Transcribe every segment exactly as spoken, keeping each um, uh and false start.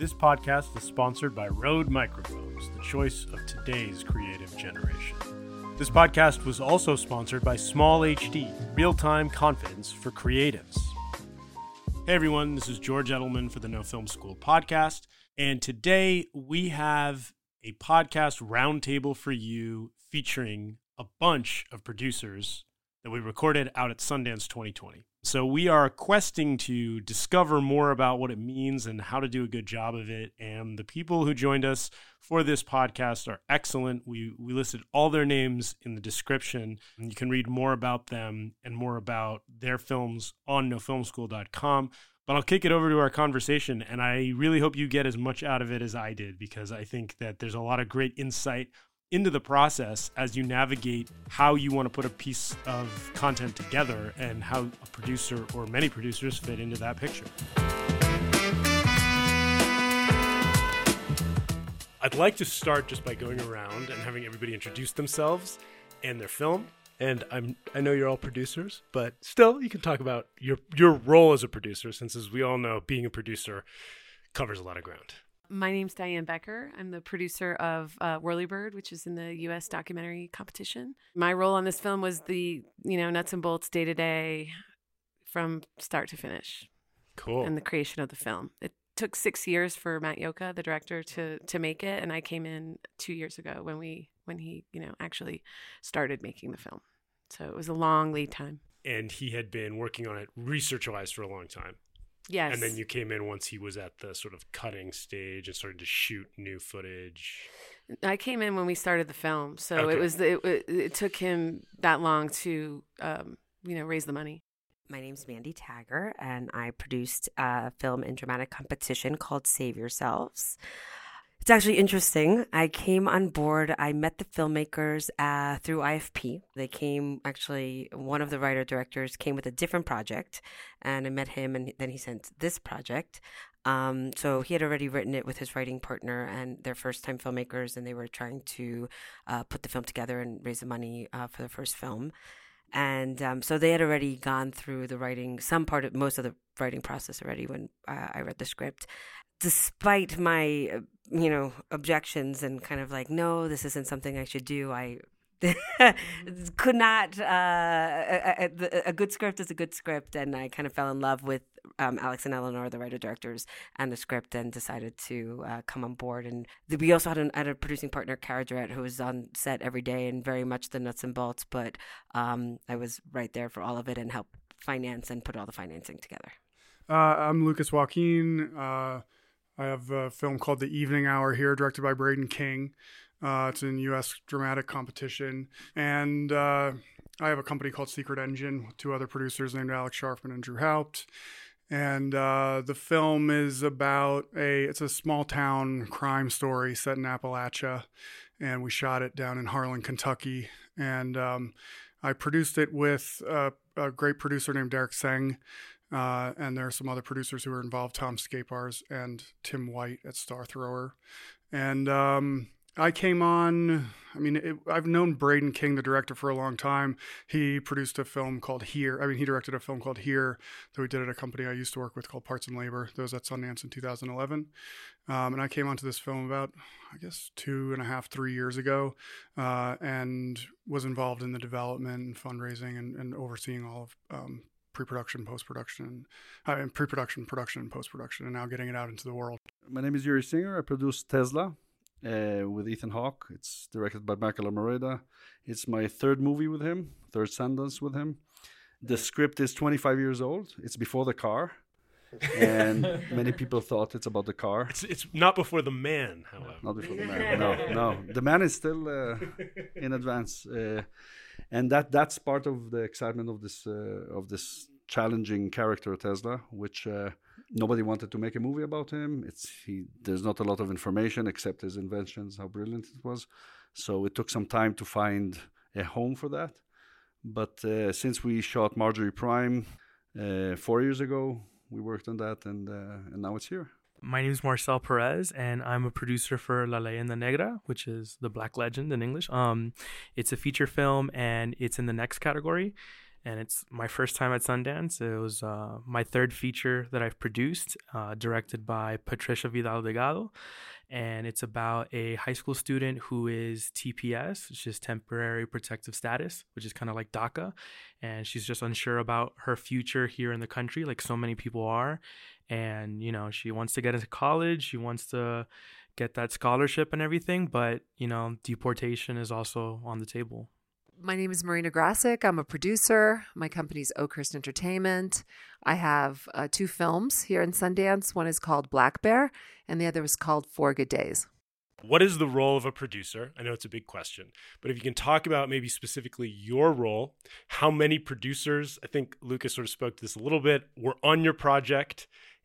This podcast is sponsored by Rode Microphones, the choice of today's creative generation. This podcast was also sponsored by Small H D, real-time confidence for creatives. Hey everyone, this is George Edelman for the No Film School podcast, and today we have a podcast roundtable for you featuring a bunch of producers that we recorded out at Sundance twenty twenty. So we are questing to discover more about what it means and how to do a good job of it. And the people who joined us for this podcast are excellent. We we listed all their names in the description. And you can read more about them and more about their films on no film school dot com. But I'll kick it over to our conversation. And I really hope you get as much out of it as I did, because I think that there's a lot of great insight into the process as you navigate how you want to put a piece of content together and how a producer or many producers fit into that picture. I'd like to start just by going around and having everybody introduce themselves and their film. And I'm I know you're all producers, but still you can talk about your your role as a producer, since as we all know, being a producer covers a lot of ground. My name's Diane Becker. I'm the producer of uh, Whirlybird, which is in the U S documentary competition. My role on this film was the, you know, nuts and bolts day to day from start to finish. Cool. And the creation of the film. It took six years for Matt Yoka, the director, to to make it, and I came in two years ago when we when he, you know, actually started making the film. So it was a long lead time. And he had been working on it research-wise for a long time. Yes. And then you came in once he was at the sort of cutting stage and started to shoot new footage. I came in when we started the film, so Okay. it was it, it, it took him that long to um, you know raise the money. My name's Mandy Tagger, and I produced a film and dramatic competition called Save Yourselves. It's actually interesting. I came on board. I met the filmmakers uh, through I F P. They came, actually, one of the writer-directors came with a different project, and I met him, and then he sent this project. Um, so he had already written it with his writing partner, and they're first-time filmmakers, and they were trying to uh, put the film together and raise the money uh, for the first film. And um, so they had already gone through the writing, some part of, most of the writing process already when uh, I read the script. Despite my, uh, you know, objections and kind of like, no, this isn't something I should do, I could not, uh, a, a, a good script is a good script. And I kind of fell in love with um, Alex and Eleanor, the writer-directors, and the script, and decided to uh, come on board. And we also had, an, had a producing partner, Cara Durrett, who was on set every day and very much the nuts and bolts. But um, I was right there for all of it and helped finance and put all the financing together. Uh, I'm Lucas Joaquin. Uh, I have a film called The Evening Hour here, directed by Braden King. Uh, it's in U S dramatic competition. And uh, I have a company called Secret Engine with two other producers named Alex Sharfman and Drew Haupt. And uh, the film is about a, it's a small town crime story set in Appalachia. And we shot it down in Harlan, Kentucky. And um, I produced it with a, a great producer named Derek Seng. Uh, and there are some other producers who were involved, Tom Scapars and Tim White at Star Thrower. And um, I came on, I mean, it, I've known Braden King, the director, for a long time. He produced a film called Here. I mean, he directed a film called Here that we did at a company I used to work with called Parts and Labor. That was at Sundance in two thousand eleven. Um, and I came onto this film about, I guess, two and a half, three years ago, uh, and was involved in the development and fundraising and, and overseeing all of um pre-production, post-production, uh, and pre-production, production, and post-production, and now getting it out into the world. My name is Yuri Singer. I produced Tesla uh, with Ethan Hawke. It's directed by Michael Almereyda. It's my third movie with him, third Sundance with him. The script is twenty-five years old. It's before the car, and many people thought it's about the car. It's it's not before the man, however. Not before the man. No, no. The man is still uh, in advance. Uh, And that that's part of the excitement of this uh, of this challenging character, Tesla, which uh, nobody wanted to make a movie about him. It's he. There's not a lot of information except his inventions, how brilliant it was. So it took some time to find a home for that. But uh, since we shot Marjorie Prime uh, four years ago, we worked on that, and uh, and now it's here. My name is Marcel Perez, and I'm a producer for La Leyenda Negra, which is the Black Legend in English. Um, it's a feature film, and it's in the next category. and it's my first time at Sundance. It was uh, my third feature that I've produced, uh, directed by Patricia Vidal Delgado, and it's about a high school student who is T P S, which is temporary protective status, which is kind of like DACA, and she's just unsure about her future here in the country, like so many people are, and you know she wants to get into college, she wants to get that scholarship and everything, but you know deportation is also on the table. My name is Marina Grasic. I'm a producer. My company's Oakhurst Entertainment. I have uh, two films here in Sundance. One is called Black Bear, and the other is called Four Good Days. What is the role of a producer? I know it's a big question, but if you can talk about maybe specifically your role, how many producers, I think Lucas sort of spoke to this a little bit, were on your project,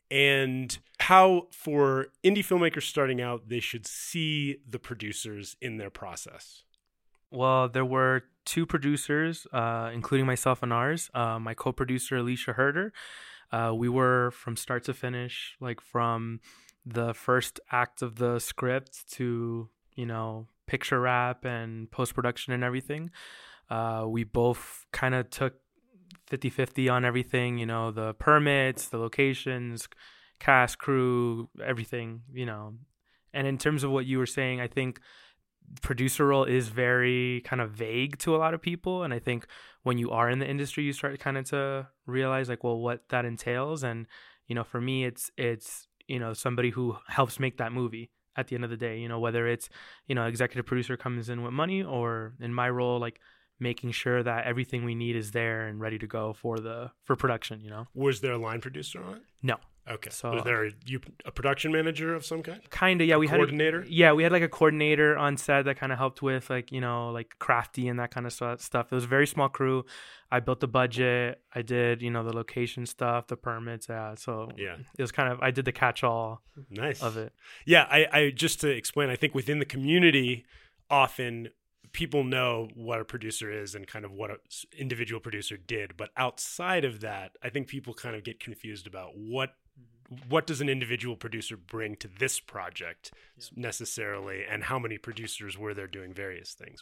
and how for indie filmmakers starting out, they should see the producers in their process. Well, there were two producers, uh, including myself and ours. Uh, my co-producer, Alicia Herder. Uh, we were from start to finish, like from the first act of the script to, you know, picture wrap and post-production and everything. Uh, we both kind of took fifty-fifty on everything, you know, the permits, the locations, cast, crew, everything, you know. And in terms of what you were saying, I think producer role is very kind of vague to a lot of people, and I think when you are in the industry you start kind of to realize like, well, what that entails. And you know, for me it's it's you know, somebody who helps make that movie at the end of the day, you know, whether it's, you know, executive producer comes in with money, or in my role, like making sure that everything we need is there and ready to go for the for production, you know. Was there a line producer on it? No. Okay. So, was there a, you, a production manager of some kind? Kind of, yeah. A we coordinator? had a, yeah, we had like a coordinator on set that kind of helped with like, you know, like crafty and that kind of stuff. It was a very small crew. I built the budget. I did, you know, the location stuff, the permits. Yeah. So yeah, it was kind of, I did the catch-all nice of it. Yeah. I, I just to explain, I think within the community, often people know what a producer is and kind of what an individual producer did. But outside of that, I think people kind of get confused about what what does an individual producer bring to this project yeah. necessarily, and how many producers were there doing various things.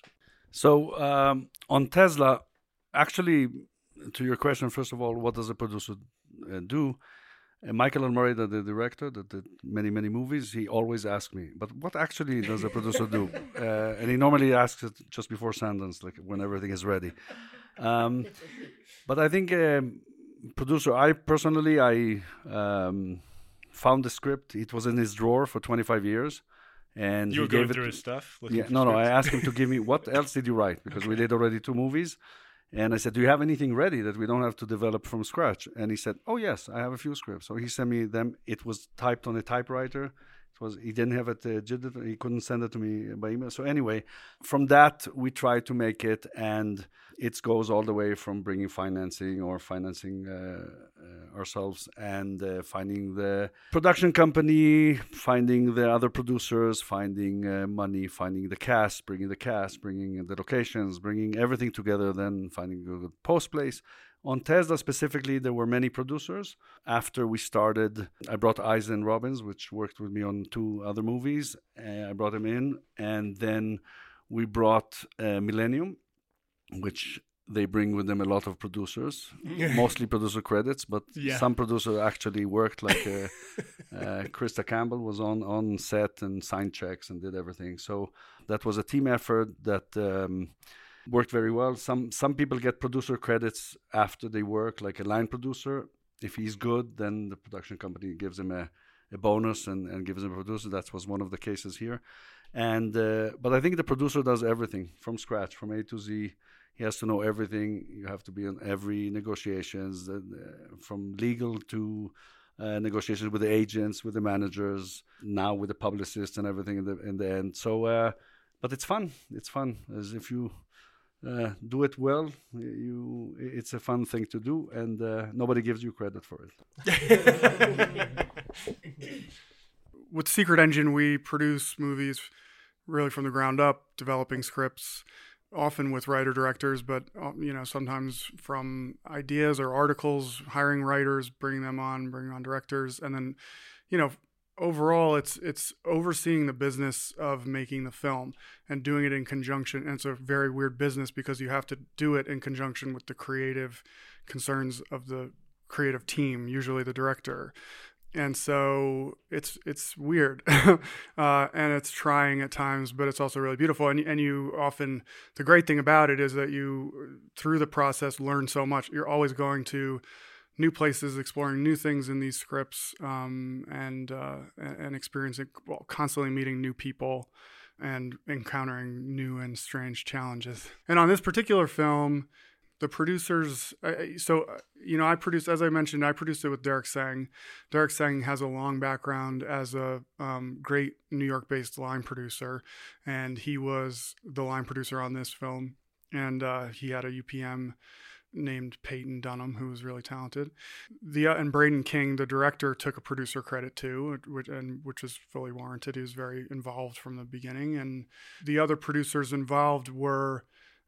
So um, on Tesla, actually, to your question, first of all, what does a producer uh, do? Uh, Michael Almereyda, the director that did many, many movies, he always asks me, but what actually does a producer do? Uh, and he normally asks it just before Sundance, like when everything is ready. Um, but I think um, producer, I personally, I um, found the script. It was in his drawer for twenty-five years. And you were he going gave through it, his stuff? Yeah, no, no, I asked him to give me, what else did you write? Because we did already two movies. And I said, do you have anything ready that we don't have to develop from scratch? And he said, oh, yes, I have a few scripts. So he sent me them. It was typed on a typewriter. It was he didn't have it uh, digital. He couldn't send it to me by email. So anyway, from that, we tried to make it. And it goes all the way from bringing financing or financing uh, uh, ourselves and uh, finding the production company, finding the other producers, finding uh, money, finding the cast, bringing the cast, bringing the locations, bringing everything together, then finding a good post place. On Tesla specifically, there were many producers. After we started, I brought Eisen Robbins, which worked with me on two other movies. Uh, I brought him in. And then we brought uh, Millennium, which they bring with them a lot of producers, mostly producer credits, but yeah. some producer actually worked, like uh, uh, Krista Campbell was on, on set and signed checks and did everything. So that was a team effort that um, worked very well. Some some people get producer credits after they work, like a line producer. If he's good, then the production company gives him a, a bonus and, and gives him a producer. That was one of the cases here. And uh, but I think the producer does everything from scratch, from A to Z. He has to know everything. You have to be on every negotiations, uh, from legal to uh, negotiations with the agents, with the managers, now with the publicists and everything in the in the end. So, uh, but it's fun. It's fun. As if you uh, do it well, you it's a fun thing to do, and uh, nobody gives you credit for it. With Secret Engine, we produce movies really from the ground up, developing scripts, often with writer-directors, but you know, sometimes from ideas or articles, hiring writers, bringing them on, bringing on directors, and then, you know, overall, it's it's overseeing the business of making the film and doing it in conjunction. And it's a very weird business because you have to do it in conjunction with the creative concerns of the creative team, usually the director. And so it's it's weird, uh, and it's trying at times, but it's also really beautiful. And and you often, the great thing about it is that you, through the process, learn so much. You're always going to new places, exploring new things in these scripts, um, and uh, and experiencing, well, constantly meeting new people and encountering new and strange challenges. And on this particular film, the producers, uh, so, you know, I produced, as I mentioned, I produced it with Derek Sang. Derek Sang has a long background as a um, great New York-based line producer, and he was the line producer on this film. And uh, he had a U P M named Peyton Dunham, who was really talented. The uh, and Braden King, the director, took a producer credit too, which and which was fully warranted. He was very involved from the beginning. And the other producers involved were,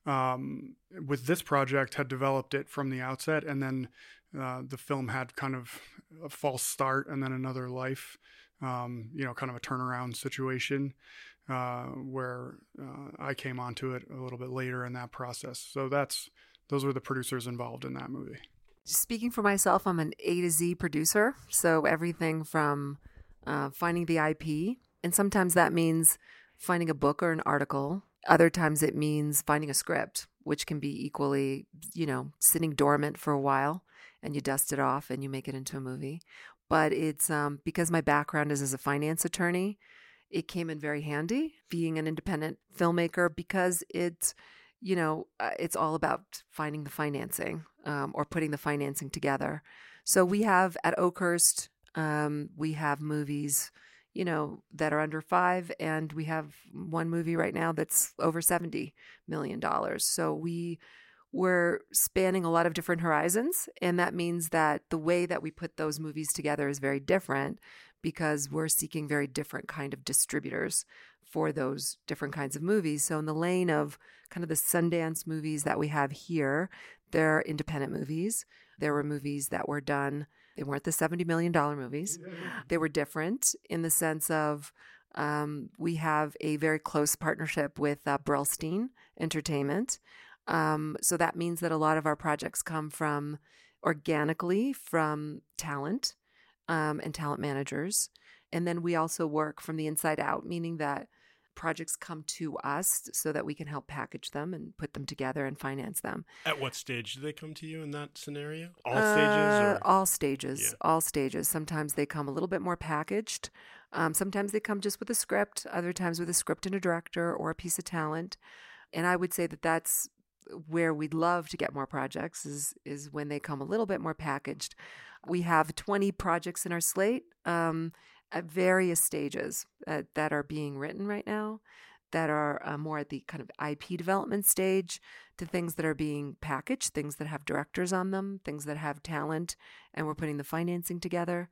Um, with this project, had developed it from the outset, and then uh, the film had kind of a false start and then another life, um, you know, kind of a turnaround situation uh, where uh, I came onto it a little bit later in that process. So that's those were the producers involved in that movie. Speaking for myself, I'm an A to Z producer, so everything from uh, finding the I P, and sometimes that means finding a book or an article. Other times it means finding a script, which can be equally, you know, sitting dormant for a while, and you dust it off and you make it into a movie. But it's um, because my background is as a finance attorney, it came in very handy being an independent filmmaker, because it's, you know, uh, it's all about finding the financing um, or putting the financing together. So we have at Oakhurst, um, we have movies, you know, that are under five, and we have one movie right now that's over seventy million dollars. So we we're spanning a lot of different horizons, and that means that the way that we put those movies together is very different, because we're seeking very different kind of distributors for those different kinds of movies. So in the lane of kind of the Sundance movies that we have here, they're independent movies. There were movies that were done. They weren't the seventy million dollars movies. They were different in the sense of um, we have a very close partnership with uh, Brillstein Entertainment. Um, so that means that a lot of our projects come from organically from talent um, and talent managers. And then we also work from the inside out, meaning that projects come to us so that we can help package them and put them together and finance them. At what stage do they come to you in that scenario? All uh, stages? Or? All stages. Yeah. All stages. Sometimes they come a little bit more packaged. Um, sometimes they come just with a script. Other times with a script and a director or a piece of talent. And I would say that that's where we'd love to get more projects is is when they come a little bit more packaged. We have twenty projects in our slate. Um, at various stages uh, that are being written right now, that are uh, more at the kind of I P development stage, to things that are being packaged, things that have directors on them, things that have talent, and we're putting the financing together.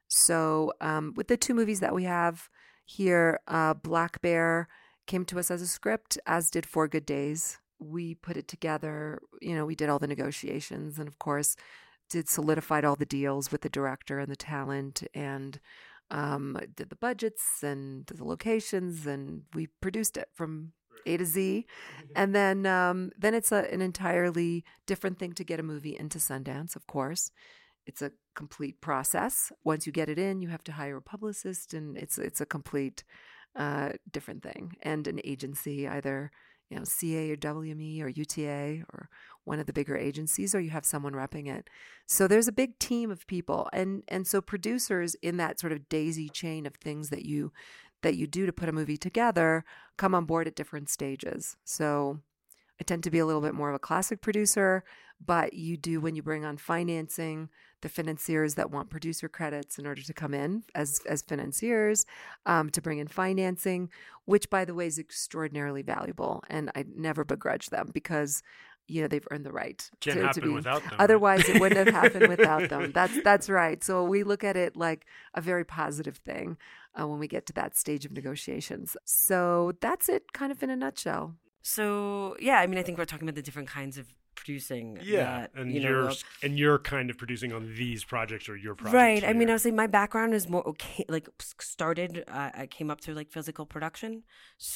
So um, with the two movies that we have here, uh, Black Bear came to us as a script, as did Four Good Days. We put it together, you know, we did all the negotiations, and of course did solidified all the deals with the director and the talent, and Um, did the budgets and the locations, and we produced it from A to Z. And then um, then it's a, an entirely different thing to get a movie into Sundance, of course. It's a complete process. Once you get it in, you have to hire a publicist, and it's it's a complete uh, different thing. And an agency, either you know C A or W M E or U T A or one of the bigger agencies, or you have someone repping it. So there's a big team of people, and and so producers in that sort of daisy chain of things that you that you do to put a movie together come on board at different stages. So I tend to be a little bit more of a classic producer, but you do, when you bring on financing, the financiers that want producer credits in order to come in as as financiers, um, to bring in financing, which, by the way, is extraordinarily valuable. And I never begrudge them, because you know they've earned the right Can't to, happen to be. Without them. Otherwise, right? It wouldn't have happened without them. That's that's right. So we look at it like a very positive thing uh, when we get to that stage of negotiations. So that's it, kind of in a nutshell. So, yeah, I mean, I think we're talking about the different kinds of producing. Yeah, that, and you know, you're well, and you're kind of producing on these projects or your project. right. I mean, here. I was saying my background is more okay. Like started, uh, I came up through like physical production,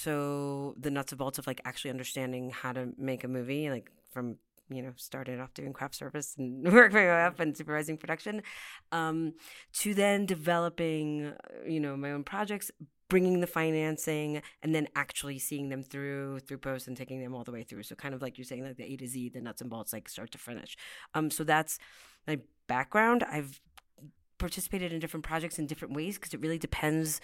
so the nuts and bolts of like actually understanding how to make a movie, like from you know started off doing craft service and worked my way up and supervising production, um, to then developing you know my own projects, bringing the financing, and then actually seeing them through through post and taking them all the way through. So kind of like you're saying, like the A to Z, the nuts and bolts, like start to finish. Um, so that's my background. I've participated in different projects in different ways because it really depends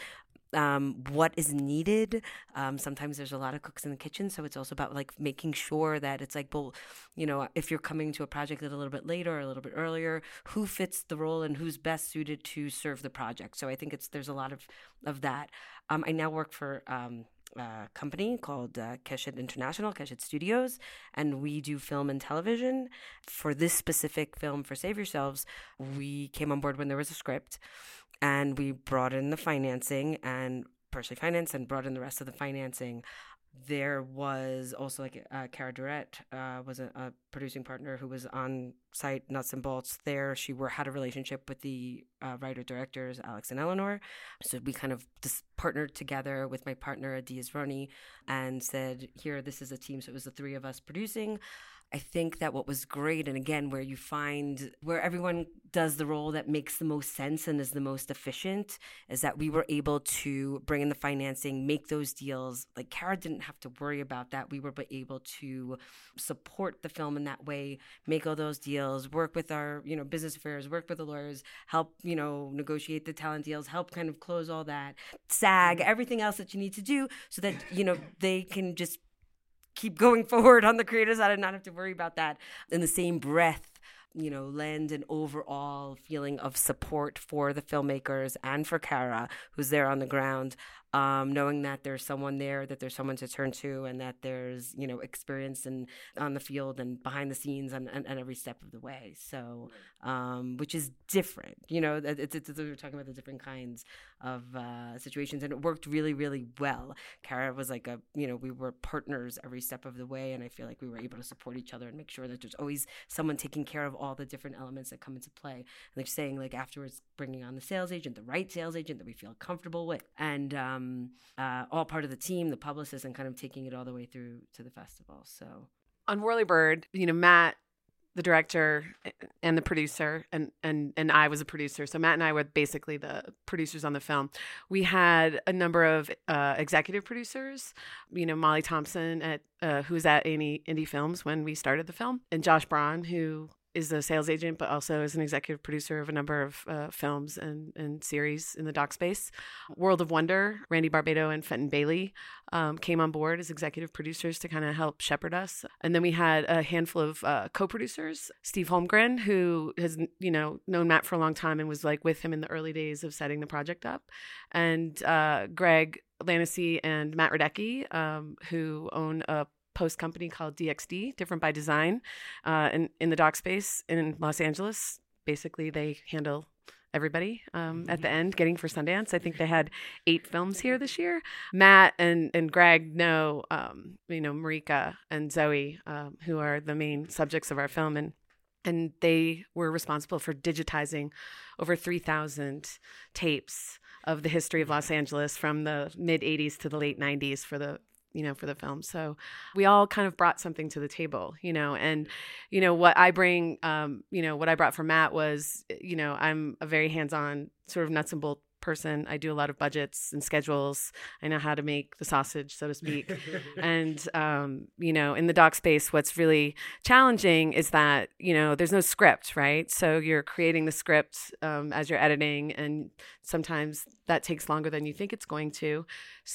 um, what is needed. Um, sometimes there's a lot of cooks in the kitchen, so it's also about like making sure that it's like, well, you know, if you're coming to a project a little bit later or a little bit earlier, who fits the role and who's best suited to serve the project. So I think it's there's a lot of of that. Um, I now work for um, a company called uh, Keshet International, Keshet Studios, and we do film and television. For this specific film, for Save Yourselves, we came on board when there was a script, and we brought in the financing and partially financed and brought in the rest of the financing. There was also like uh, Cara Durrett uh, was a, a producing partner who was on site, nuts and bolts there. She were, had a relationship with the uh, writer-directors, Alex and Eleanor. So we kind of just partnered together with my partner, Adiz Roni, and said, here, this is a team. So it was the three of us producing. I think that what was great, and again, where you find where everyone does the role that makes the most sense and is the most efficient, is that we were able to bring in the financing, make those deals. Like Cara didn't have to worry about that. We were able to support the film in that way, make all those deals, work with our, you know, business affairs, work with the lawyers, help, you know, negotiate the talent deals, help kind of close all that, SAG, everything else that you need to do so that, you know, they can just keep going forward on the creative side and not have to worry about that. In the same breath, you know, lend an overall feeling of support for the filmmakers and for Cara, who's there on the ground, um, knowing that there's someone there, that there's someone to turn to, and that there's, you know, experience and on the field and behind the scenes and, and, and every step of the way. So, um, which is different, you know, it's, it's, it's, we're talking about the different kinds of uh, situations, and it worked really, really well. Cara was like a, you know, we were partners every step of the way, and I feel like we were able to support each other and make sure that there's always someone taking care of all the different elements that come into play. And like saying, like afterwards, bringing on the sales agent, the right sales agent that we feel comfortable with, and um, uh, all part of the team, the publicist, and kind of taking it all the way through to the festival. So on Whirlybird, you know, Matt, the director and the producer, and, and, and I was a producer. So Matt and I were basically the producers on the film. We had a number of uh, executive producers, you know, Molly Thompson, at uh, who was at Indie, Indie Films when we started the film, and Josh Braun, who is a sales agent, but also is an executive producer of a number of uh, films and, and series in the doc space. World of Wonder, Randy Barbado and Fenton Bailey um, came on board as executive producers to kind of help shepherd us. And then we had a handful of uh, co-producers. Steve Holmgren, who has, you know, known Matt for a long time and was like with him in the early days of setting the project up. And uh, Greg Lanesey and Matt Radecki, um, who own a post company called D X D, Different by Design, uh, in, in the doc space in Los Angeles. Basically, they handle everybody um, at the end, getting for Sundance. I think they had eight films here this year. Matt and, and Greg know, um, you know, Marika and Zoe, um, who are the main subjects of our film, and and they were responsible for digitizing over three thousand tapes of the history of Los Angeles from the mid eighties to the late nineties for the you know, for the film. So we all kind of brought something to the table, you know, and, you know, what I bring, um, you know, what I brought from Matt was, you know, I'm a very hands-on sort of nuts and bolt person. I do a lot of budgets and schedules. I know how to make the sausage, so to speak. And, um, you know, in the doc space, what's really challenging is that, you know, there's no script, right? So you're creating the script um, as you're editing, and sometimes that takes longer than you think it's going to.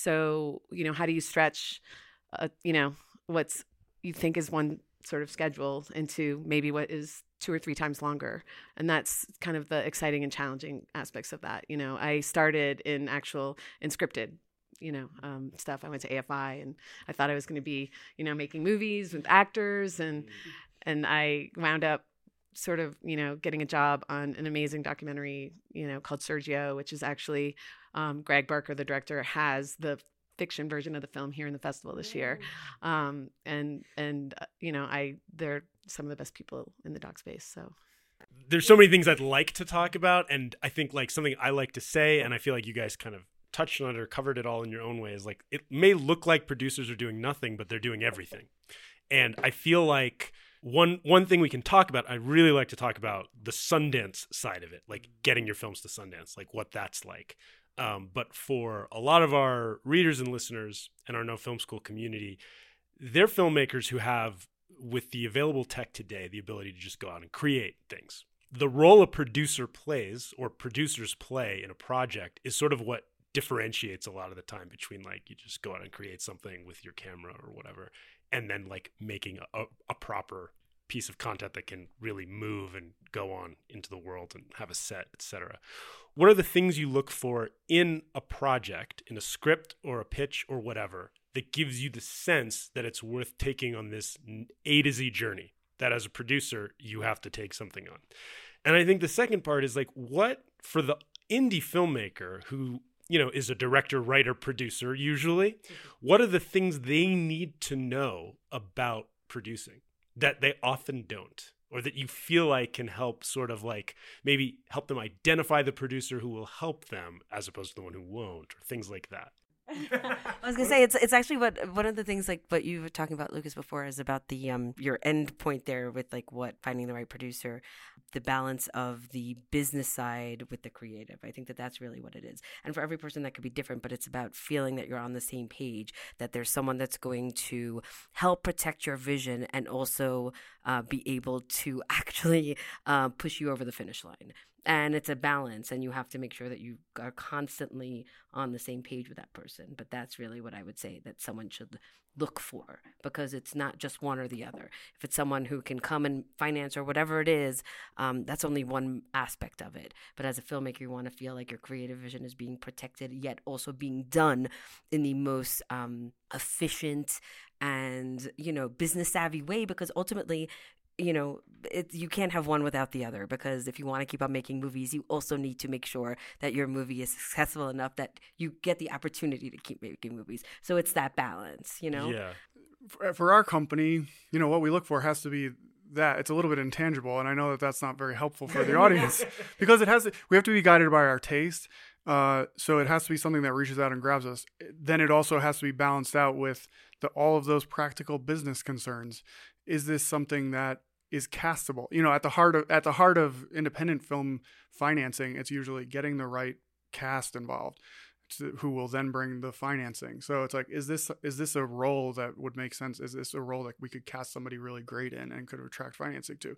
So, you know, how do you stretch, uh, you know, what's you think is one sort of schedule into maybe what is two or three times longer. And that's kind of the exciting and challenging aspects of that. You know, I started in actual in scripted, you know, um, stuff. I went to A F I and I thought I was going to be, you know, making movies with actors, and and I wound up sort of, you know, getting a job on an amazing documentary, you know, called Sergio, which is actually um, Greg Barker, the director, has the fiction version of the film here in the festival this year. Um, and, and uh, you know, I they're some of the best people in the doc space, so. There's so many things I'd like to talk about, and I think like something I like to say, and I feel like you guys kind of touched on it or covered it all in your own way, is like it may look like producers are doing nothing, but they're doing everything. And I feel like one one thing we can talk about, I really like to talk about the Sundance side of it, like getting your films to Sundance, like what that's like. Um, but for a lot of our readers and listeners and our No Film School community, they're filmmakers who have, with the available tech today, the ability to just go out and create things. The role a producer plays or producers play in a project is sort of what differentiates a lot of the time between like you just go out and create something with your camera or whatever, and then like making a, a proper piece of content that can really move and go on into the world and have a set, et cetera. What are the things you look for in a project, in a script or a pitch or whatever, that gives you the sense that it's worth taking on this A to Z journey that as a producer, you have to take something on? And I think the second part is like, what for the indie filmmaker who, you know, is a director, writer, producer, usually, what are the things they need to know about producing that they often don't, or that you feel like can help sort of like maybe help them identify the producer who will help them as opposed to the one who won't, or things like that? I was gonna say it's it's actually what one of the things like what you were talking about, Lucas, before is about the um your end point there with like what finding the right producer, the balance of the business side with the creative. I think that that's really what it is, and for every person that could be different, but it's about feeling that you're on the same page, that there's someone that's going to help protect your vision and also uh, be able to actually uh, push you over the finish line. And it's a balance, and you have to make sure that you are constantly on the same page with that person. But that's really what I would say that someone should look for, because it's not just one or the other. If it's someone who can come and finance or whatever it is, um, that's only one aspect of it. But as a filmmaker, you want to feel like your creative vision is being protected, yet also being done in the most um, efficient and, you know, business savvy way, because ultimately, you know, it, you can't have one without the other, because if you want to keep on making movies, you also need to make sure that your movie is successful enough that you get the opportunity to keep making movies. So it's that balance, you know? Yeah. For, for our company, you know, what we look for has to be that. It's a little bit intangible, and I know that that's not very helpful for the audience because it has to, we have to be guided by our taste. Uh, so it has to be something that reaches out and grabs us. Then it also has to be balanced out with the, all of those practical business concerns. Is this something that is castable? You know, at the heart of at the heart of independent film financing, it's usually getting the right cast involved, to, who will then bring the financing. So it's like, is this is this a role that would make sense? Is this a role that we could cast somebody really great in and could attract financing to?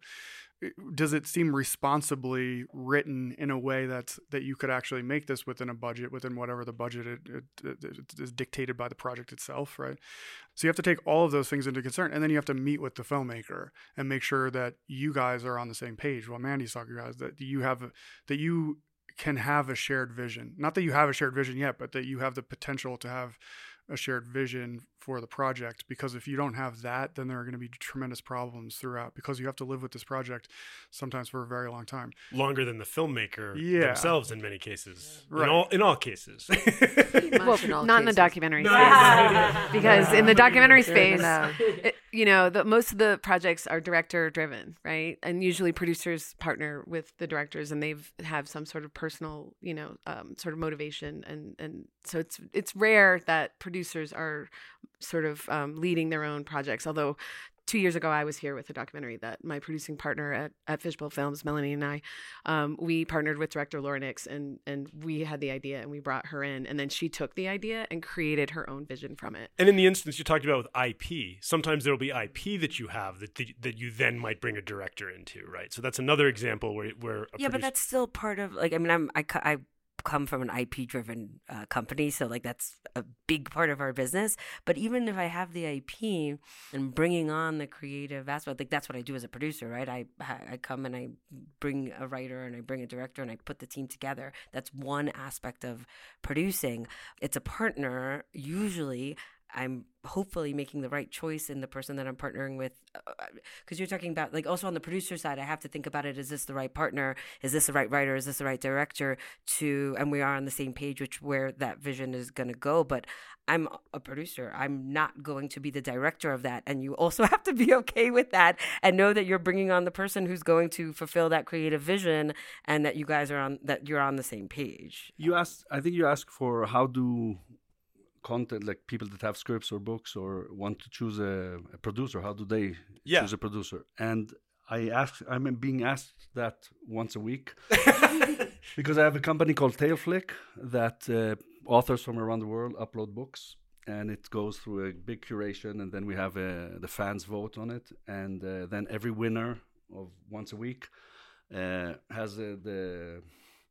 Does it seem responsibly written in a way that that you could actually make this within a budget, within whatever the budget it, it, it is dictated by the project itself, right? So you have to take all of those things into concern, and then you have to meet with the filmmaker and make sure that you guys are on the same page. Well, Mandy's talking about is that you have that you can have a shared vision. Not that you have a shared vision yet, but that you have the potential to have a shared vision for the project, because if you don't have that, then there are going to be tremendous problems throughout, because you have to live with this project sometimes for a very long time. Longer than the filmmaker yeah. themselves in many cases. Right. In all in all cases. Well, in all not in the cases. documentary space. Because in the documentary space, No. it, you know, the, most of the projects are director driven, right? And usually producers partner with the directors, and they've have some sort of personal, you know, um, sort of motivation. And, and so it's, it's rare that producers are sort of um, leading their own projects. Although two years ago, I was here with a documentary that my producing partner at, at Fishbowl Films, Melanie and I, um, we partnered with director Laura Nix, and, and we had the idea and we brought her in, and then she took the idea and created her own vision from it. And in the instance you talked about with I P, sometimes there will be I P that you have that that you then might bring a director into, right? So that's another example where where a Yeah, producer- but that's still part of, like, I mean, I'm, I, I come from an I P-driven uh, company, so, like, that's a big part of our business. But even if I have the I P and bringing on the creative aspect, like, that's what I do as a producer, right? I, I come and I bring a writer and I bring a director and I put the team together. That's one aspect of producing. It's a partner, usually, I'm hopefully making the right choice in the person that I'm partnering with. Because you're talking about, like, also on the producer side, I have to think about it. Is this the right partner? Is this the right writer? Is this the right director? To, and we are on the same page, which where that vision is going to go. But I'm a producer. I'm not going to be the director of that. And you also have to be okay with that and know that you're bringing on the person who's going to fulfill that creative vision, and that you guys are on, that you're on the same page. You asked, I think you asked for how do content, like people that have scripts or books or want to choose a, a producer, how do they Yeah. choose a producer? And I ask, I'm being asked that once a week because I have a company called Tailflick that uh, authors from around the world upload books, and it goes through a big curation, and then we have uh, the fans vote on it, and uh, then every winner of once a week uh, has uh, the,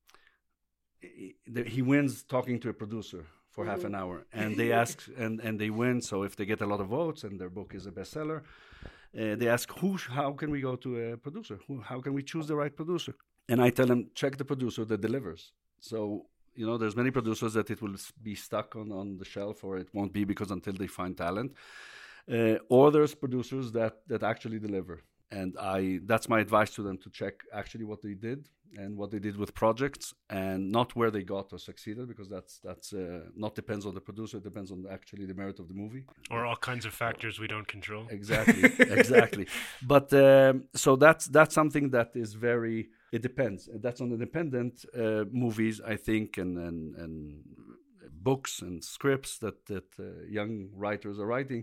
the he wins talking to a producer for half an hour, and they ask and, and they win. So if they get a lot of votes and their book is a bestseller, uh, they ask who how can we go to a producer? Who, how can we choose the right producer? And I tell them, check the producer that delivers. So you know, there's many producers that it will be stuck on, on the shelf, or it won't be because until they find talent. Uh, or there's producers that that actually deliver. And I that's my advice to them, to check actually what they did and what they did with projects, and not where they got or succeeded, because that's that's uh, not depends on the producer. It depends on actually the merit of the movie. Or all kinds of factors we don't control. Exactly, exactly. But um, so that's that's something that is very. It depends. That's on independent uh, movies, I think, and and and books and scripts that that uh, young writers are writing.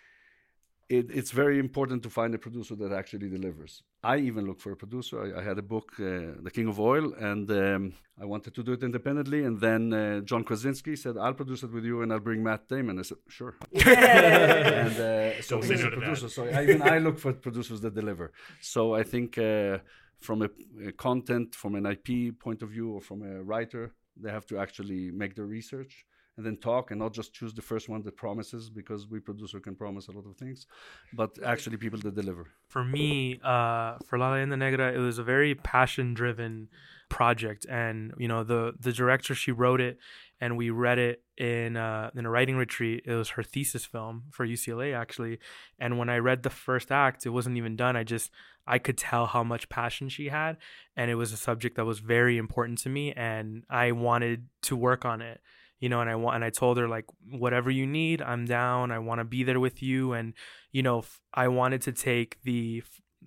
It, it's very important to find a producer that actually delivers. I even look for a producer. I, I had a book, uh, The King of Oil, and um, I wanted to do it independently. And then uh, John Krasinski said, "I'll produce it with you, and I'll bring Matt Damon." I said, "Sure." and uh, so Don't he's say a no to producer. that. So I, even I look for producers that deliver. So I think uh, from a, a content, from an I P point of view, or from a writer, they have to actually make their research and then talk, and not just choose the first one that promises, because we producer can promise a lot of things, but actually people that deliver. For me, uh, for La Leyenda Negra, it was a very passion-driven project, and you know, the the director, she wrote it, and we read it in uh, in a writing retreat. It was her thesis film for U C L A, actually. And when I read the first act, it wasn't even done. I just I could tell how much passion she had, and it was a subject that was very important to me, and I wanted to work on it. You know, and I want, and I told her, like, whatever you need, I'm down. I want to be there with you. And, you know, f- I wanted to take the,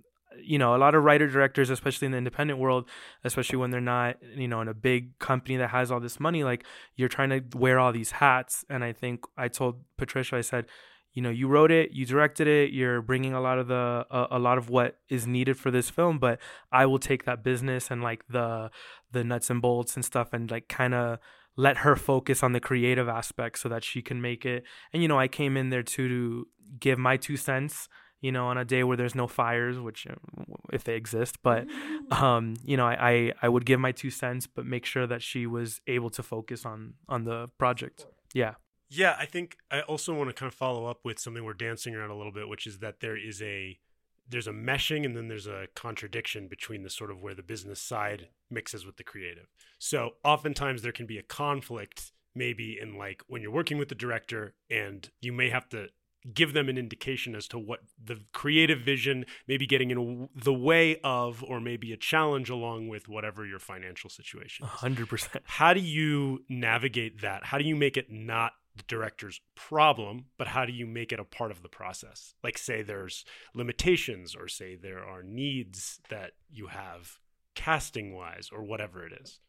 you know, a lot of writer directors, especially in the independent world, especially when they're not, you know, in a big company that has all this money, like, you're trying to wear all these hats. And I think I told Patricia, I said, you know, you wrote it, you directed it, you're bringing a lot of the, uh, a lot of what is needed for this film, but I will take that business and like the, the nuts and bolts and stuff, and like kind of let her focus on the creative aspect so that she can make it. And, you know, I came in there too to give my two cents, you know, on a day where there's no fires, which if they exist, but, um, you know, I, I, I would give my two cents, but make sure that she was able to focus on, on the project. Yeah. Yeah, I think I also want to kind of follow up with something we're dancing around a little bit, which is that there is a there's a meshing, and then there's a contradiction between the sort of where the business side mixes with the creative. So oftentimes there can be a conflict, maybe in like when you're working with the director, and you may have to give them an indication as to what the creative vision may be getting in the way of, or maybe a challenge along with whatever your financial situation is. one hundred percent. How do you navigate that? How do you make it not the director's problem, but how do you make it a part of the process? Like, say there's limitations, or say there are needs that you have casting wise, or whatever it is.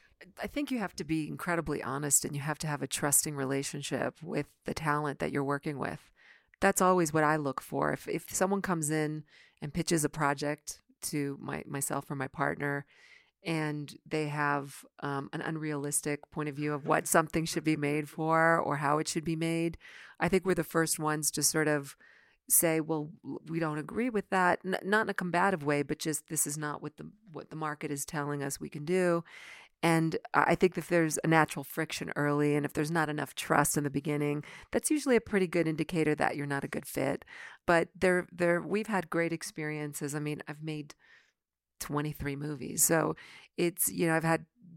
I think you have to be incredibly honest, and you have to have a trusting relationship with the talent that you're working with. That's always what I look for. If if someone comes in and pitches a project to my myself or my partner, and they have um, an unrealistic point of view of what something should be made for or how it should be made, I think we're the first ones to sort of say, well, we don't agree with that, N- not in a combative way, but just this is not what the what the market is telling us we can do. And I think if there's a natural friction early, and if there's not enough trust in the beginning, that's usually a pretty good indicator that you're not a good fit. But there, there, we've had great experiences. I mean, I've made twenty-three movies. So it's, you know, I've had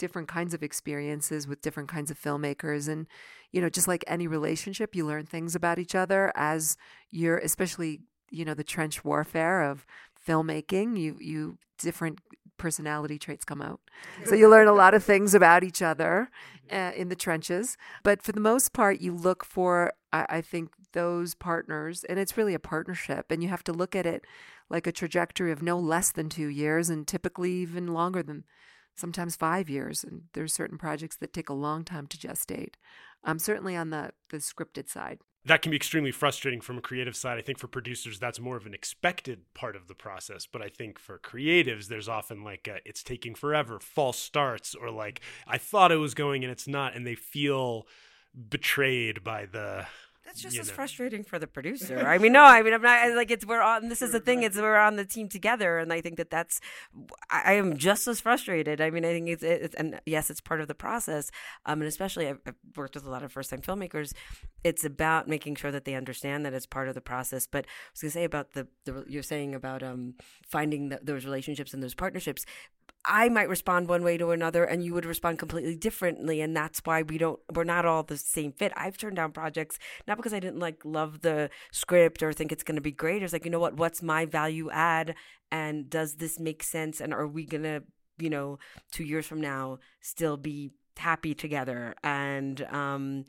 different kinds of experiences with different kinds of filmmakers. And, you know, just like any relationship, you learn things about each other as you're, especially, you know, the trench warfare of filmmaking, you, you, different personality traits come out. So you learn a lot of things about each other uh, in the trenches. But for the most part, you look for, I, I think, those partners, and it's really a partnership. And you have to look at it like a trajectory of no less than two years and typically even longer than sometimes five years. And there's certain projects that take a long time to gestate. Um, certainly on the, the scripted side. That can be extremely frustrating from a creative side. I think for producers, that's more of an expected part of the process. But I think for creatives, there's often like a, it's taking forever, false starts, or like I thought it was going and it's not, and they feel betrayed by the. That's just you as know. frustrating for the producer. I mean, no, I mean, I'm not like it's we're on. This is the thing. It's we're on the team together, and I think that that's. I, I am just as frustrated. I mean, I think it's, it's and yes, it's part of the process. Um, and especially I've, I've worked with a lot of first-time filmmakers. It's about making sure that they understand that it's part of the process. But I was gonna say about the, the you're saying about um finding the, those relationships and those partnerships. I might respond one way to another and you would respond completely differently. And that's why we don't, we're not all the same fit. I've turned down projects, not because I didn't like love the script or think it's going to be great. It's like, you know what, what's my value add? And does this make sense? And are we going to, you know, two years from now still be happy together? And, um,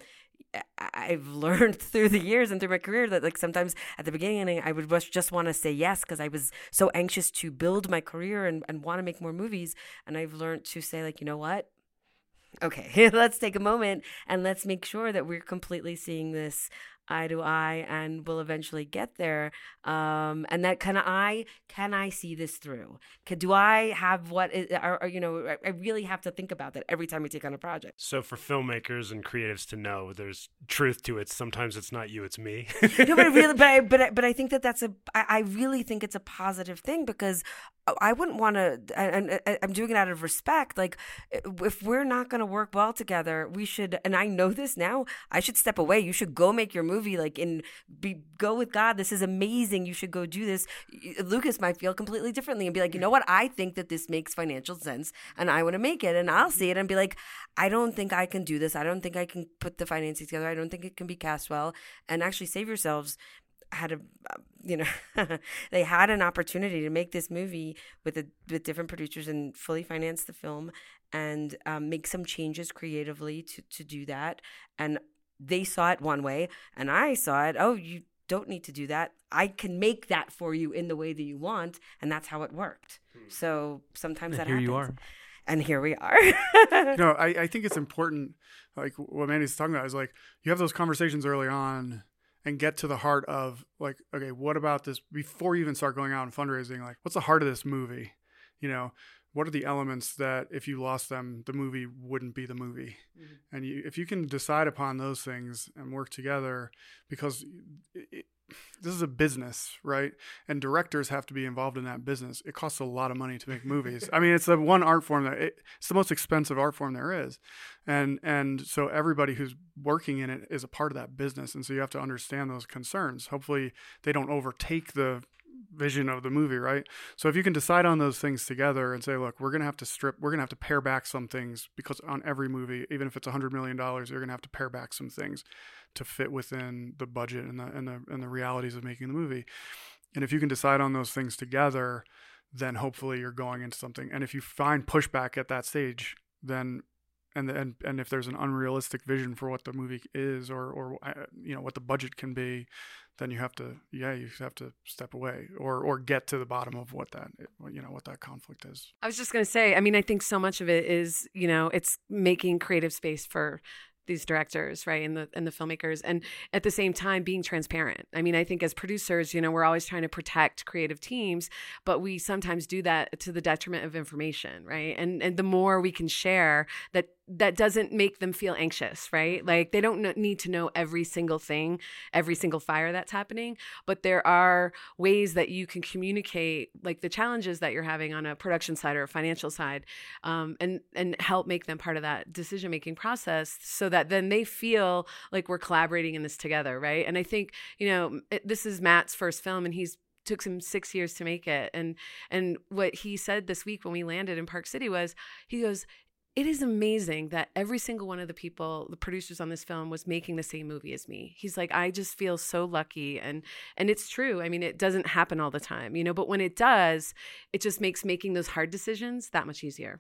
I've learned through the years and through my career that like sometimes at the beginning I would just want to say yes because I was so anxious to build my career and, and want to make more movies. And I've learned to say like, you know what? Okay, let's take a moment and let's make sure that we're completely seeing this eye to eye and we'll eventually get there. Um, and that can I, can I see this through? Can, do I have what, is, or, or, you know, I really have to think about that every time we take on a project. So for filmmakers and creatives to know there's truth to it. Sometimes it's not you, it's me. No, but really, but I, but I, but I think that that's a, I, I really think it's a positive thing because I wouldn't want to, and I'm doing it out of respect. Like, if we're not going to work well together, we should, and I know this now, I should step away. You should go make your movie, like, and be, go with God. This is amazing. You should go do this. Lucas might feel completely differently and be like, you know what? I think that this makes financial sense and I want to make it. And I'll see it and be like, I don't think I can do this. I don't think I can put the financing together. I don't think it can be cast well. And actually Save Yourselves had a, you know, they had an opportunity to make this movie with a, with different producers and fully finance the film and um, make some changes creatively to, to do that. And they saw it one way and I saw it, oh, you don't need to do that. I can make that for you in the way that you want. And that's how it worked. So sometimes and that here happens. you are. And here we are. No, I, I think it's important, like what Mandy's talking about is like, you have those conversations early on and get to the heart of like, okay, what about this before you even start going out and fundraising? Like, what's the heart of this movie? You know, what are the elements that if you lost them, the movie wouldn't be the movie? Mm-hmm. And you, if you can decide upon those things and work together, because it, it, this is a business, right? And directors have to be involved in that business. It costs a lot of money to make movies. I mean, it's the one art form that it, it's the most expensive art form there is. And, and so everybody who's working in it is a part of that business. And so you have to understand those concerns. Hopefully they don't overtake the vision of the movie, right? So if you can decide on those things together and say, look, we're going to have to strip, we're going to have to pare back some things because on every movie, even if it's one hundred million dollars, you're going to have to pare back some things to fit within the budget and the, and the, and the realities of making the movie. And if you can decide on those things together, then hopefully you're going into something. And if you find pushback at that stage, then and and and if there's an unrealistic vision for what the movie is or or you know what the budget can be, then you have to yeah you have to step away or or get to the bottom of what that you know what that conflict is. I was just going to say, I mean, I think so much of it is, you know, it's making creative space for these directors, right, and the and the filmmakers, and at the same time being transparent. I mean, I think as producers, you know, we're always trying to protect creative teams, but we sometimes do that to the detriment of information, right? And and the more we can share, that that doesn't make them feel anxious, right? Like they don't n- need to know every single thing, every single fire that's happening, but there are ways that you can communicate like the challenges that you're having on a production side or a financial side, um, and, and help make them part of that decision-making process so that then they feel like we're collaborating in this together, right? And I think, you know, it, this is Matt's first film and he's took him six years to make it. And, and what he said this week when we landed in Park City was, he goes, It is amazing that every single one of the people, the producers on this film, was making the same movie as me. He's like, I just feel so lucky. And and it's true. I mean, it doesn't happen all the time, you know, but when it does, it just makes making those hard decisions that much easier.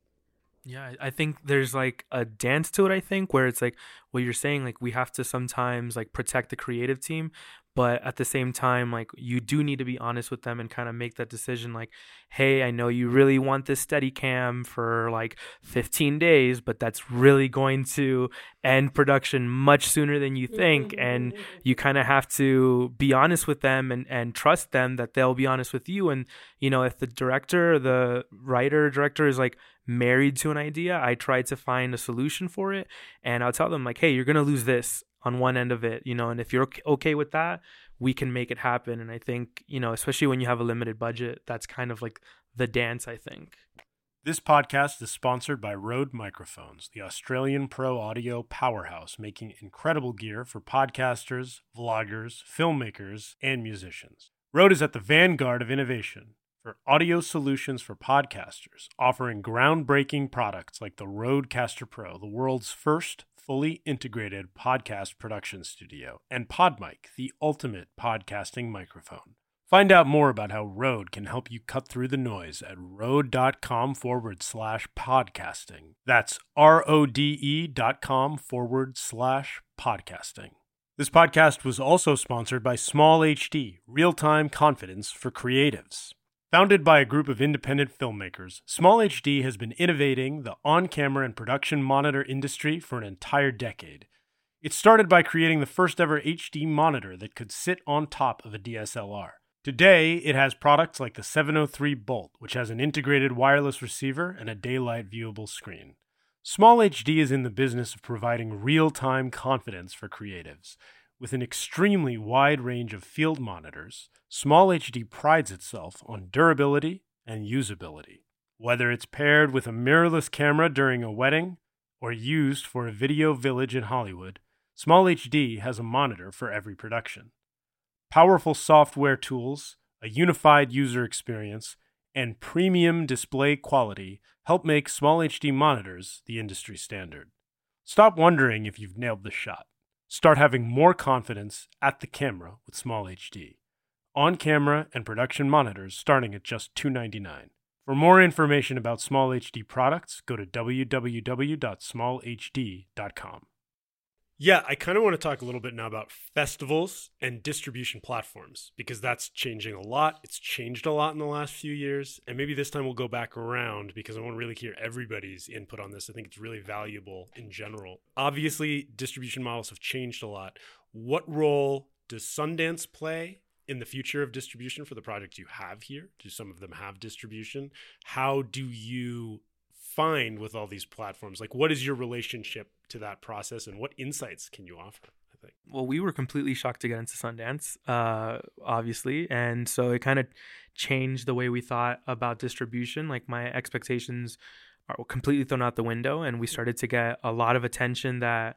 Yeah, I think there's like a dance to it, I think, where it's like what you're saying, like we have to sometimes like protect the creative team, but at the same time, like you do need to be honest with them and kind of make that decision like, hey, I know you really want this Steadicam for like fifteen days, but that's really going to end production much sooner than you think. And you kind of have to be honest with them and, and trust them that they'll be honest with you. And, you know, if the director, the writer, director is like married to an idea, I try to find a solution for it. And I'll tell them like, hey, you're going to lose this on one end of it, you know, and if you're okay with that, we can make it happen. And I think, you know, especially when you have a limited budget, that's kind of like the dance, I think. This podcast is sponsored by Rode Microphones, the Australian pro audio powerhouse, making incredible gear for podcasters, vloggers, filmmakers, and musicians. Rode is at the vanguard of innovation for audio solutions for podcasters, offering groundbreaking products like the Rodecaster Pro, the world's first fully integrated podcast production studio, and PodMic, the ultimate podcasting microphone. Find out more about how Rode can help you cut through the noise at rode.com forward slash podcasting. That's R-O-D-E dot com forward slash podcasting. This podcast was also sponsored by Small H D, real-time confidence for creatives. Founded by a group of independent filmmakers, Small H D has been innovating the on-camera and production monitor industry for an entire decade. It started by creating the first ever H D monitor that could sit on top of a D S L R. Today, it has products like the seven oh three Bolt, which has an integrated wireless receiver and a daylight viewable screen. Small H D is in the business of providing real-time confidence for creatives. With an extremely wide range of field monitors, Small H D prides itself on durability and usability. Whether it's paired with a mirrorless camera during a wedding or used for a video village in Hollywood, Small H D has a monitor for every production. Powerful software tools, a unified user experience, and premium display quality help make Small H D monitors the industry standard. Stop wondering if you've nailed the shot. Start having more confidence at the camera with Small H D. On-camera and production monitors starting at just two dollars and ninety-nine cents. For more information about Small H D products, go to w w w dot small h d dot com. Yeah, I kind of want to talk a little bit now about festivals and distribution platforms, because that's changing a lot. It's changed a lot in the last few years, and maybe this time we'll go back around because I want to really hear everybody's input on this. I think it's really valuable in general. Obviously, distribution models have changed a lot. What role does Sundance play in the future of distribution for the projects you have here? Do some of them have distribution? How do you find with all these platforms? Like, what is your relationship to that process, and what insights can you offer? I think. Well, we were completely shocked to get into Sundance, uh, obviously, and so it kind of changed the way we thought about distribution. Like, my expectations are completely thrown out the window, and we started to get a lot of attention that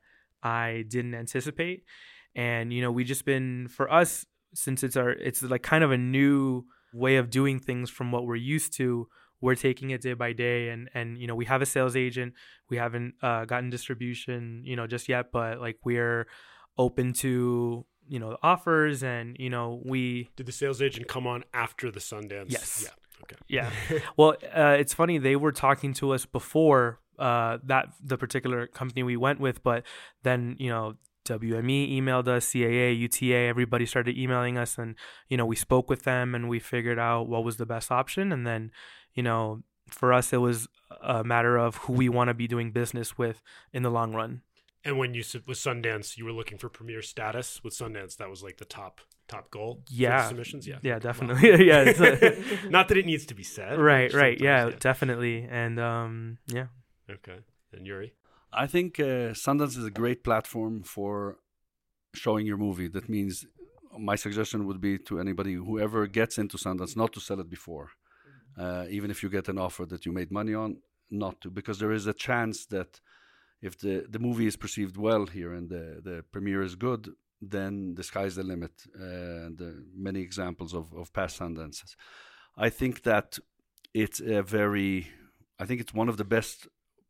I didn't anticipate. And you know, we just been, for us, since it's our, it's like kind of a new way of doing things from what we're used to. We're taking it day by day, and, and you know, we have a sales agent. We haven't uh, gotten distribution, you know, just yet, but like we're open to, you know, offers, and you know, we did the sales agent come on after the Sundance? Yes. Yeah. Okay. Yeah. Well, uh, it's funny, they were talking to us before uh, that the particular company we went with, but then you know, W M E emailed us, C A A, U T A, everybody started emailing us, and you know, we spoke with them and we figured out what was the best option, and then you know, for us, it was a matter of who we want to be doing business with in the long run. And when you with Sundance, you were looking for premiere status with Sundance. That was like the top top goal. Yeah, for submissions. Yeah, yeah, definitely. Wow. Yeah, it's a, not that it needs to be said. Right, right. Yeah, yeah, definitely. And um, yeah. Okay. And Yuri, I think uh, Sundance is a great platform for showing your movie. That means my suggestion would be to anybody, whoever gets into Sundance, not to sell it before. Uh, even if you get an offer that you made money on, not to, because there is a chance that if the, the movie is perceived well here and the, the premiere is good, then the sky's the limit. Uh, and uh, many examples of, of past Sundances. I think that it's a very, I think it's one of the best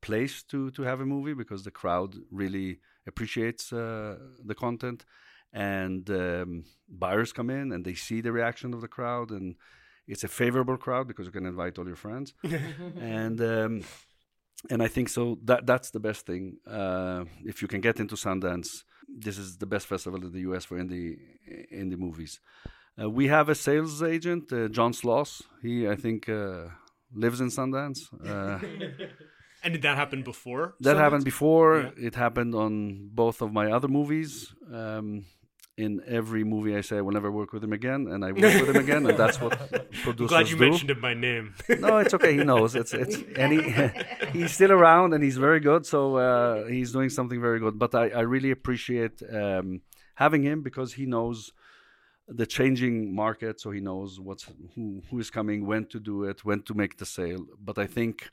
place to to have a movie because the crowd really appreciates uh, the content, and um, buyers come in and they see the reaction of the crowd, and it's a favorable crowd because you can invite all your friends, and um, and I think so that that's the best thing. Uh, if you can get into Sundance, this is the best festival in the U S for indie indie movies. Uh, we have a sales agent, uh, John Sloss. He, I think, uh, lives in Sundance. Uh, And did that happen before? that Sundance? happened before. Yeah. It happened on both of my other movies. Um, in every movie, I say I will never work with him again, and I work with him again, and that's what producers I'm glad you do. mentioned him by name. No, it's okay. He knows. It's it's and he he's still around and he's very good. So uh, he's doing something very good. But I, I really appreciate um, having him because he knows the changing market. So he knows what's who who is coming, when to do it, when to make the sale. But I think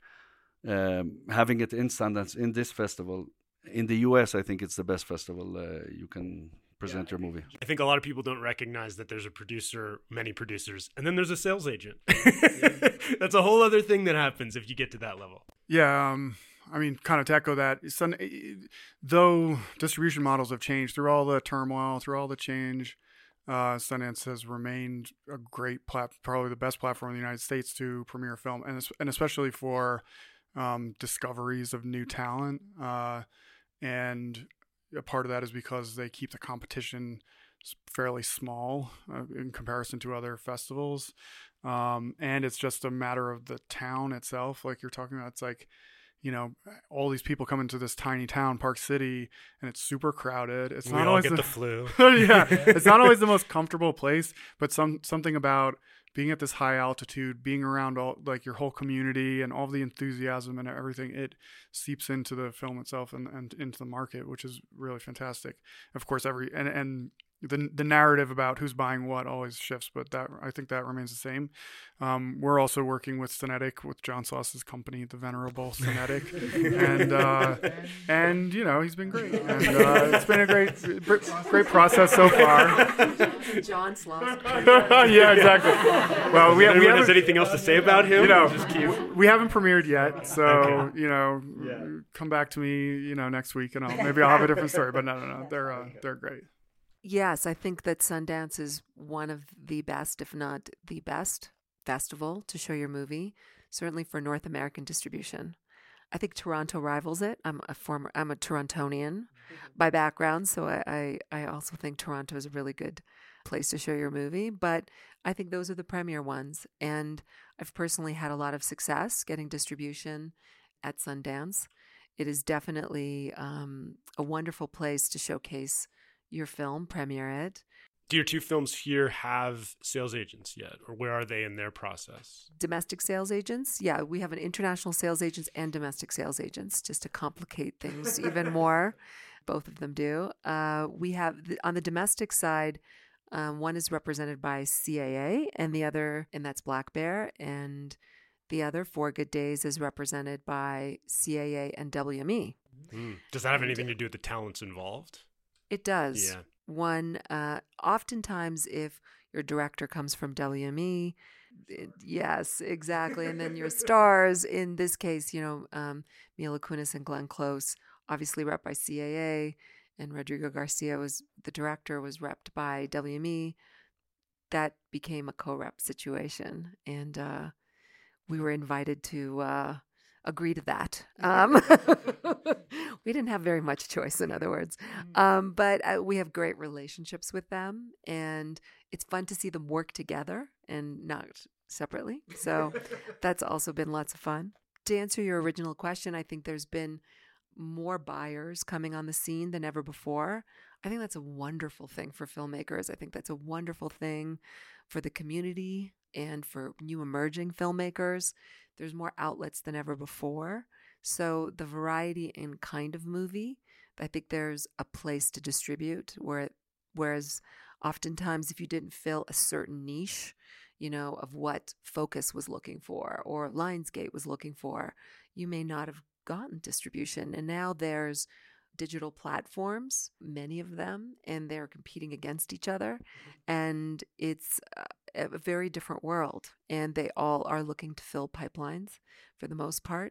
um, having it in Sundance in this festival in the U S, I think it's the best festival uh, you can present Yeah, your movie. I think a lot of people don't recognize that there's a producer, many producers, and then there's a sales agent. That's a whole other thing that happens if you get to that level. Yeah, um, I mean, kind of to echo that, Sun, though distribution models have changed through all the turmoil, through all the change, uh, Sundance has remained a great plat, probably the best platform in the United States to premiere film, and and especially for um, discoveries of new talent. Uh, and a part of that is because they keep the competition fairly small uh, in comparison to other festivals. Um, and it's just a matter of the town itself. Like you're talking about, it's like, you know, all these people come into this tiny town, Park City, and it's super crowded. It's we not all always get the, the flu. yeah, it's not always the most comfortable place, but some something about being at this high altitude, being around all like your whole community and all the enthusiasm and everything, it seeps into the film itself and, and into the market, which is really fantastic. Of course, every and and the the narrative about who's buying what always shifts, but that I think that remains the same. Um, we're also working with Cinetic, with John Sloss's company, the venerable Cinetic, and uh, and you know he's been great, and uh, it's been a great great process so far. John Sloss. Yeah, exactly. Well, we, we Anyone has haven't, anything else to say about him? you know, Just keep... we haven't premiered yet, so Okay. you know, Yeah. come back to me, you know, next week, and I'll maybe I'll have a different story. But no, no, no, they're uh, they're great. Yes, I think that Sundance is one of the best, if not the best, festival to show your movie, certainly for North American distribution. I think Toronto rivals it. I'm a former, I'm a Torontonian by background, so I, I, I also think Toronto is a really good place to show your movie. But I think those are the premier ones, and I've personally had a lot of success getting distribution at Sundance. It is definitely um, a wonderful place to showcase your film, premiere it. Do your two films here have sales agents yet, or where are they in their process? Domestic sales agents, yeah, we have an international sales agents and domestic sales agents, just to complicate things even more. Both of them do. Uh, we have the, on the domestic side, um, one is represented by C A A, and the other, and that's Black Bear, and the other, Four Good Days, is represented by C A A and W M E. Mm. Does that have anything to do with the talents involved? It does. Yeah. One, uh, oftentimes if your director comes from W M E, it- yes, exactly. And then your stars, in this case, you know, um, Mila Kunis and Glenn Close, obviously rep by C A A, and Rodrigo Garcia was, the director was repped by W M E. That became a co-rep situation. And uh, we were invited to uh, agree to that. Um, we didn't have very much choice, in other words. Um, but uh, we have great relationships with them, and it's fun to see them work together and not separately. So that's also been lots of fun. To answer your original question, I think there's been more buyers coming on the scene than ever before. I think that's a wonderful thing for filmmakers. I think that's a wonderful thing for the community and for new emerging filmmakers. There's more outlets than ever before. So the variety in kind of movie, I think there's a place to distribute, where, whereas oftentimes if you didn't fill a certain niche, you know, of what Focus was looking for or Lionsgate was looking for, you may not have gotten distribution. And now there's digital platforms, many of them, and they're competing against each other. And it's a very different world. And they all are looking to fill pipelines for the most part.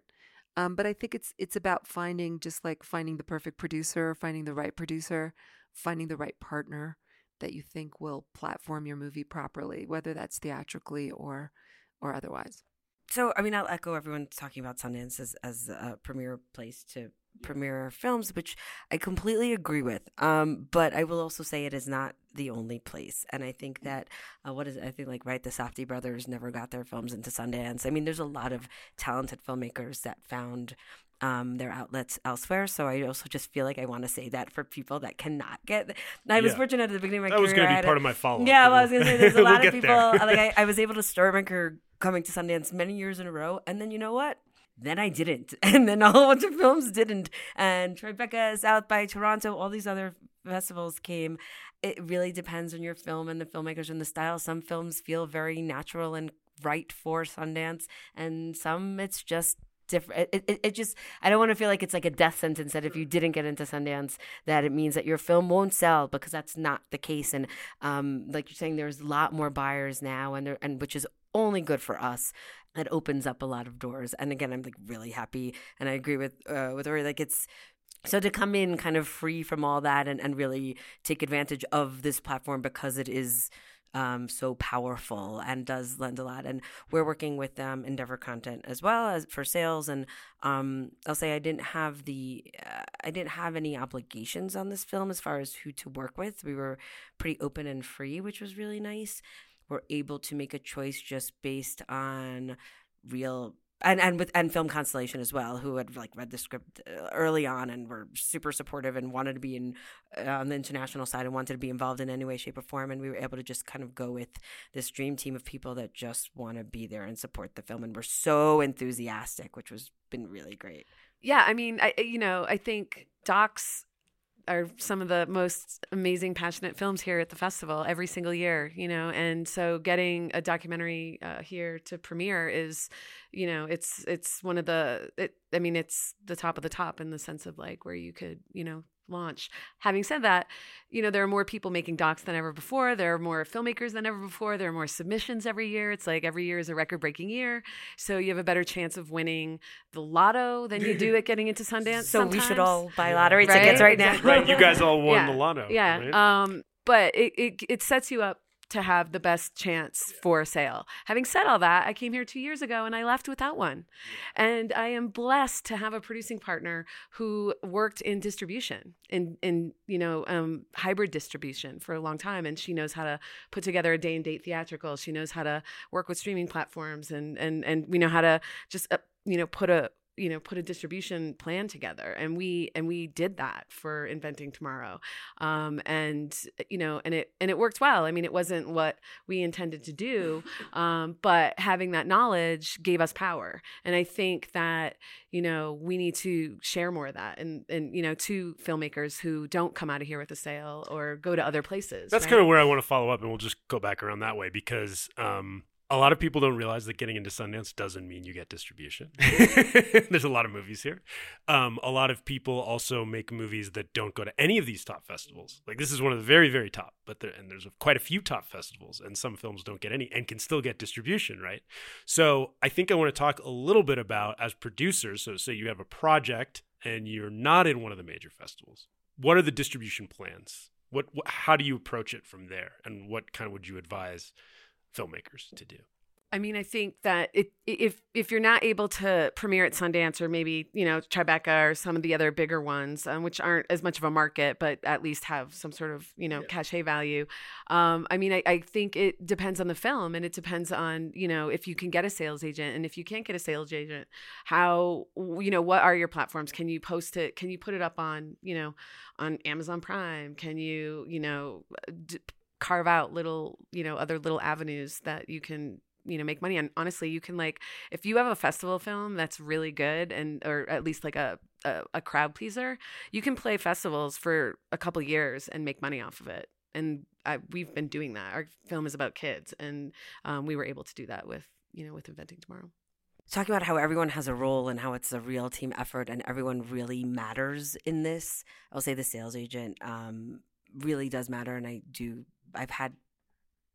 Um, but I think it's it's about finding, just like finding the perfect producer, finding the right producer, finding the right partner that you think will platform your movie properly, whether that's theatrically or or otherwise. So, I mean, I'll echo everyone talking about Sundance as, as a premier place to premiere films, which I completely agree with. Um, but I will also say it is not the only place. And I think that, uh, what is it? I think like, right, the Safdie brothers never got their films into Sundance. I mean, there's a lot of talented filmmakers that found um, their outlets elsewhere. So I also just feel like I want to say that for people that cannot get. I was Yeah. fortunate at the beginning of my That career. was going to I be had part a- of my follow-up. Yeah, well, I was We'll- going to say there's a we'll lot of get people. there. like I, I was able to start my career coming to Sundance many years in a row, and then you know what? Then I didn't, and then a whole bunch of films didn't. And Tribeca, South by Toronto, all these other festivals came. It really depends on your film and the filmmakers and the style. Some films feel very natural and right for Sundance, and some it's just different. It, it, it just, I don't want to feel like it's like a death sentence that if you didn't get into Sundance, that it means that your film won't sell, because that's not the case. And um, like you're saying, there's a lot more buyers now, and there, and which is only good for us. It opens up a lot of doors. And again, I'm like really happy, and I agree with uh, with Ori. Like it's so to come in kind of free from all that and, and really take advantage of this platform because it is um, so powerful and does lend a lot. And we're working with um, Endeavor Content as well as for sales. And um, I'll say I didn't have the uh, I didn't have any obligations on this film as far as who to work with. We were pretty open and free, which was really nice. We're able to make a choice just based on real and, and with and Film Constellation as well, who had like read the script early on and were super supportive and wanted to be in uh, on the international side and wanted to be involved in any way, shape, or form. And we were able to just kind of go with this dream team of people that just want to be there and support the film, and we're so enthusiastic, which was been really great. Yeah, I mean, I you know, I think docs are some of the most amazing, passionate films here at the festival every single year, you know, and so getting a documentary uh, here to premiere is, you know, it's it's one of the, it, I mean, it's the top of the top in the sense of like where you could, you know, launch. Having said that, you know, there are more people making docs than ever before. There are more filmmakers than ever before. There are more submissions every year. It's like every year is a record-breaking year. So you have a better chance of winning the lotto than you do at getting into Sundance. So sometimes. we should all buy lottery Right? tickets right now. Right, you guys all won Yeah. the lotto. Yeah. right? Um, but it, it it sets you up to have the best chance for a sale. Having said all that, I came here two years ago and I left without one. And I am blessed to have a producing partner who worked in distribution, in, in you know, um, hybrid distribution for a long time. And she knows how to put together a day and date theatrical. She knows how to work with streaming platforms, and, and, and we know how to just, uh, you know, put a, you know, put a distribution plan together. And we, and we did that for Inventing Tomorrow. Um, and, you know, and it, and it worked well. I mean, it wasn't what we intended to do. Um, but having that knowledge gave us power. And I think that, you know, we need to share more of that and, and, you know, to filmmakers who don't come out of here with a sale or go to other places. That's right? kind of where I want to follow up, and we'll just go back around that way because um, a lot of people don't realize that getting into Sundance doesn't mean you get distribution. There's a lot of movies here. Um, a lot of people also make movies that don't go to any of these top festivals. Like this is one of the very, very top, but there, and there's quite a few top festivals, and some films don't get any and can still get distribution, right? So I think I want to talk a little bit about, as producers, so say you have a project and you're not in one of the major festivals. What are the distribution plans? What, what how do you approach it from there? And what kind of would you advise filmmakers to do? I mean, I think that it, if if you're not able to premiere at Sundance or maybe, you know, Tribeca or some of the other bigger ones, um, which aren't as much of a market, but at least have some sort of, you know, yeah. cachet value. Um, I mean, I, I think it depends on the film, and it depends on, you know, if you can get a sales agent, and if you can't get a sales agent, how, you know, what are your platforms? Can you post it? Can you put it up on, you know, on Amazon Prime? Can you, you know, d- carve out little, you know, other little avenues that you can, you know, make money on. Honestly, you can, like, if you have a festival film that's really good, and or at least like a a, a crowd pleaser, you can play festivals for a couple years and make money off of it. And I, we've been doing that. Our film is about kids, and um, we were able to do that with, you know, with Inventing Tomorrow. Talking about how everyone has a role and how it's a real team effort and everyone really matters in this. I'll say the sales agent um, really does matter, and I do. I've had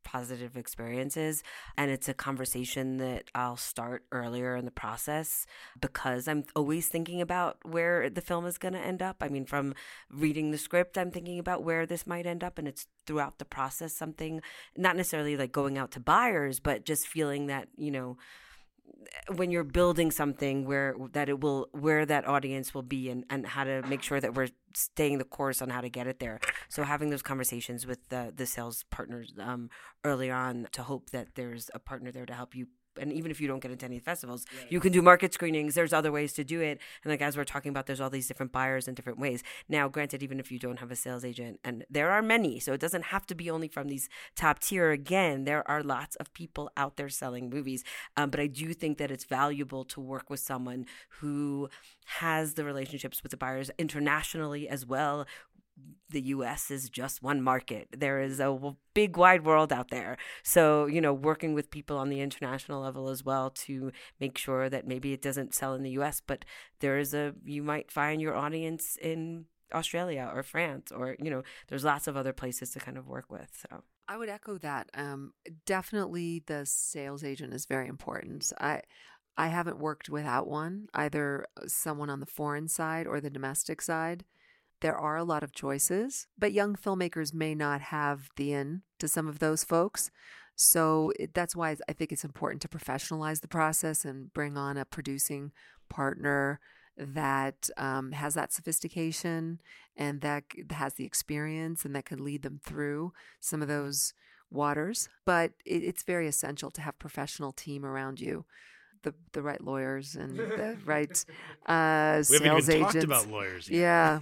positive experiences. And it's a conversation that I'll start earlier in the process because I'm always thinking about where the film is going to end up. I mean, from reading the script, I'm thinking about where this might end up. And it's throughout the process something, not necessarily like going out to buyers, but just feeling that, you know, when you're building something where that it will where that audience will be and, and how to make sure that we're staying the course on how to get it there. So having those conversations with the the sales partners um, early on to hope that there's a partner there to help you. And even if you don't get into any festivals, right. you can do market screenings. There's other ways to do it. And like as we're talking about, there's all these different buyers in different ways. Now, granted, even if you don't have a sales agent, and there are many, so it doesn't have to be only from these top tier. Again, there are lots of people out there selling movies. Um, but I do think that it's valuable to work with someone who has the relationships with the buyers internationally as well. The U S is just one market. There is a big, wide world out there. So, you know, working with people on the international level as well to make sure that maybe it doesn't sell in the U S, but there is a, you might find your audience in Australia or France or, you know, there's lots of other places to kind of work with. So I would echo that. Um, definitely the sales agent is very important. I, I haven't worked without one, either someone on the foreign side or the domestic side. There are a lot of choices, but young filmmakers may not have the in to some of those folks. So it, that's why I think it's important to professionalize the process and bring on a producing partner that um, has that sophistication and that has the experience and that can lead them through some of those waters. But it, it's very essential to have a professional team around you. The, the right lawyers and the right uh, sales agents. We haven't even talked about lawyers yet. Yeah.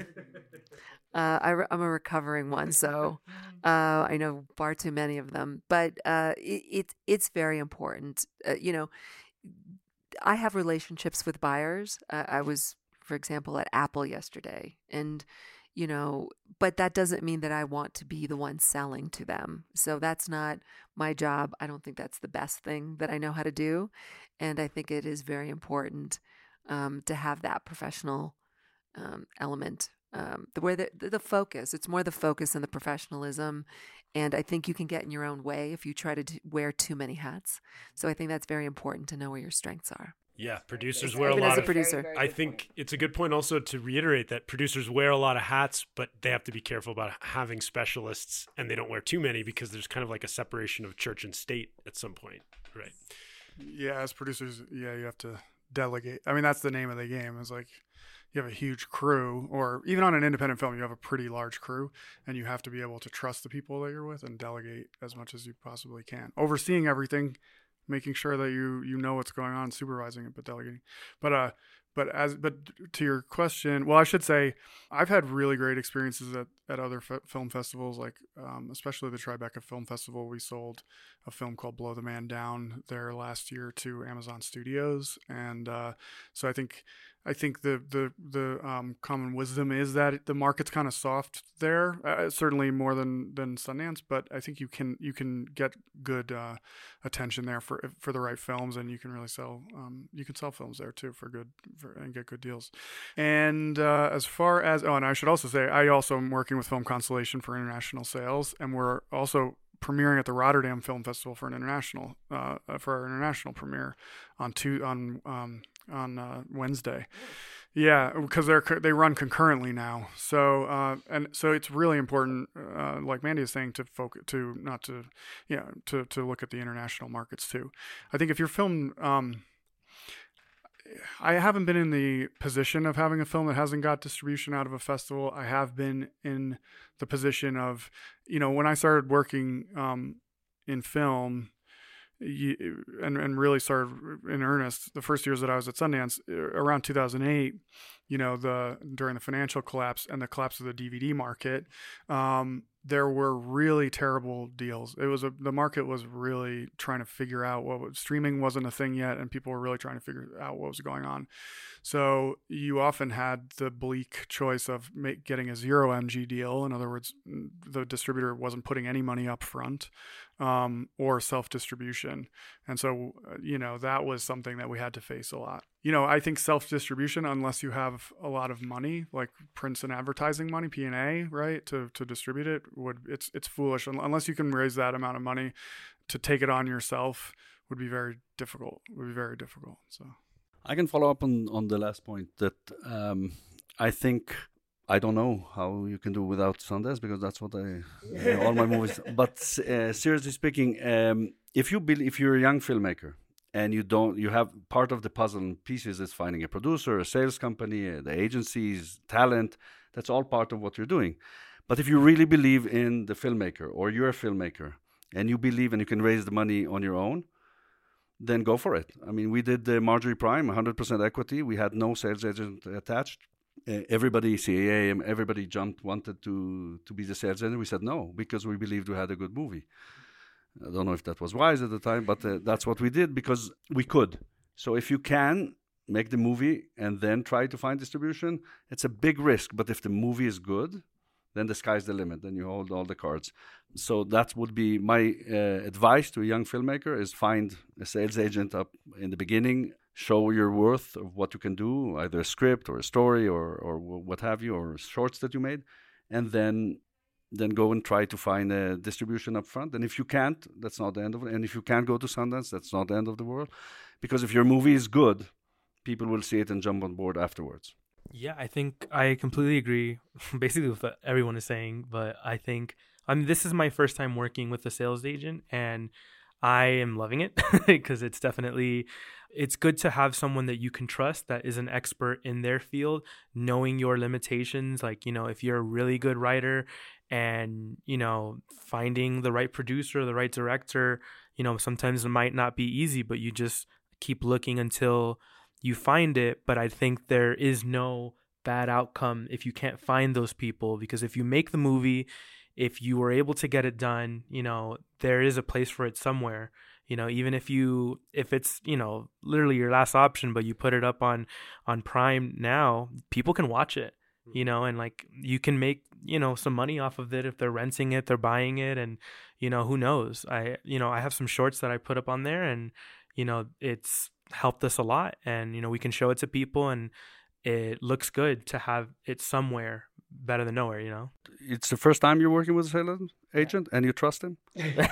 Uh, I re- I'm a recovering one, so uh, I know far too many of them. But uh, it, it, it's very important. Uh, you know, I have relationships with buyers. Uh, I was, for example, at Apple yesterday. And, you know, but that doesn't mean that I want to be the one selling to them. So that's not my job. I don't think that's the best thing that I know how to do. And I think it is very important um, to have that professional um, element, um, the, where the, the focus, it's more the focus and the professionalism. And I think you can get in your own way if you try to do, wear too many hats. So I think that's very important to know where your strengths are. Yeah, producers wear a Even lot as a of producer. I think it's a good point also to reiterate that producers wear a lot of hats, but they have to be careful about having specialists, and they don't wear too many because there's kind of like a separation of church and state at some point, right? Yeah, as producers, yeah, you have to delegate. I mean, that's the name of the game. It's like you have a huge crew, or even on an independent film, you have a pretty large crew, and you have to be able to trust the people that you're with and delegate as much as you possibly can. Overseeing everything, making sure that you you know what's going on, supervising it, but delegating. But uh, but as but to your question, well, I should say I've had really great experiences at at other f- film festivals, like um, especially the Tribeca Film Festival. We sold a film called Blow the Man Down there last year to Amazon Studios, and uh, so I think. I think the the the um, common wisdom is that the market's kind of soft there, uh, certainly more than, than Sundance. But I think you can you can get good uh, attention there for for the right films, and you can really sell um, you can sell films there too for good for, and get good deals. And uh, as far as oh, and I should also say I also am working with Film Constellation for international sales, and we're also premiering at the Rotterdam Film Festival for an international uh, for our international premiere on two on. Um, on uh, Wednesday. Yeah, because they're they run concurrently now. So uh, and so it's really important, uh, like Mandy is saying, to focus to not to yeah to to look at the international markets too. I think if your film, um, I haven't been in the position of having a film that hasn't got distribution out of a festival. I have been in the position of, you know, when I started working um, in film. You, and and really started in earnest the first years that I was at Sundance around two thousand eight, you know, the during the financial collapse and the collapse of the D V D market, um, there were really terrible deals. It was a, the market was really trying to figure out what was, streaming wasn't a thing yet, and people were really trying to figure out what was going on. So you often had the bleak choice of make, getting a zero M G deal. In other words, the distributor wasn't putting any money up front, um, or self-distribution. And so, you know, that was something that we had to face a lot. you know, I think self-distribution, unless you have a lot of money, like prints and advertising money, P and A, right, to to distribute it, would it's it's foolish unless you can raise that amount of money to take it on yourself. Would be very difficult. Would be very difficult. So I can follow up on on the last point that um, I think. I don't know how you can do without Sundance because that's what I uh, all my movies. But uh, seriously speaking, um, if you be, if you're a young filmmaker and you don't, you have part of the puzzle pieces is finding a producer, a sales company, uh, the agencies, talent. That's all part of what you're doing. But if you really believe in the filmmaker or you're a filmmaker and you believe and you can raise the money on your own, then go for it. I mean, we did uh, Marjorie Prime, one hundred percent equity. We had no sales agent attached. Uh, everybody, C A A, everybody jumped, wanted to to be the sales agent. We said no, because we believed we had a good movie. I don't know if that was wise at the time, but uh, that's what we did because we could. So if you can make the movie and then try to find distribution, it's a big risk. But if the movie is good, then the sky's the limit. Then you hold all the cards. So that would be my uh, advice to a young filmmaker is find a sales agent up in the beginning, show your worth of what you can do, either a script or a story or, or what have you, or shorts that you made, and then then go and try to find a distribution up front. And if you can't, that's not the end of it. And if you can't go to Sundance, that's not the end of the world. Because if your movie is good, people will see it and jump on board afterwards. Yeah, I think I completely agree basically with what everyone is saying. But I think, I mean, this is my first time working with a sales agent, and I am loving it because it's definitely, it's good to have someone that you can trust that is an expert in their field, knowing your limitations. Like, you know, if you're a really good writer and, you know, finding the right producer, the right director, you know, sometimes it might not be easy, but you just keep looking until you find it. But I think there is no bad outcome if you can't find those people, because if you make the movie, if you were able to get it done, you know, there is a place for it somewhere. You know, even if you, if it's, you know, literally your last option, but you put it up on, on Prime now, people can watch it, you know, and like you can make, you know, some money off of it. If they're renting it, they're buying it. And, you know, who knows? I, you know, I have some shorts that I put up on there, and, you know, it's helped us a lot. And, you know, we can show it to people, and it looks good to have it somewhere, better than nowhere, you know. It's the first time you're working with a sales agent, and you trust him.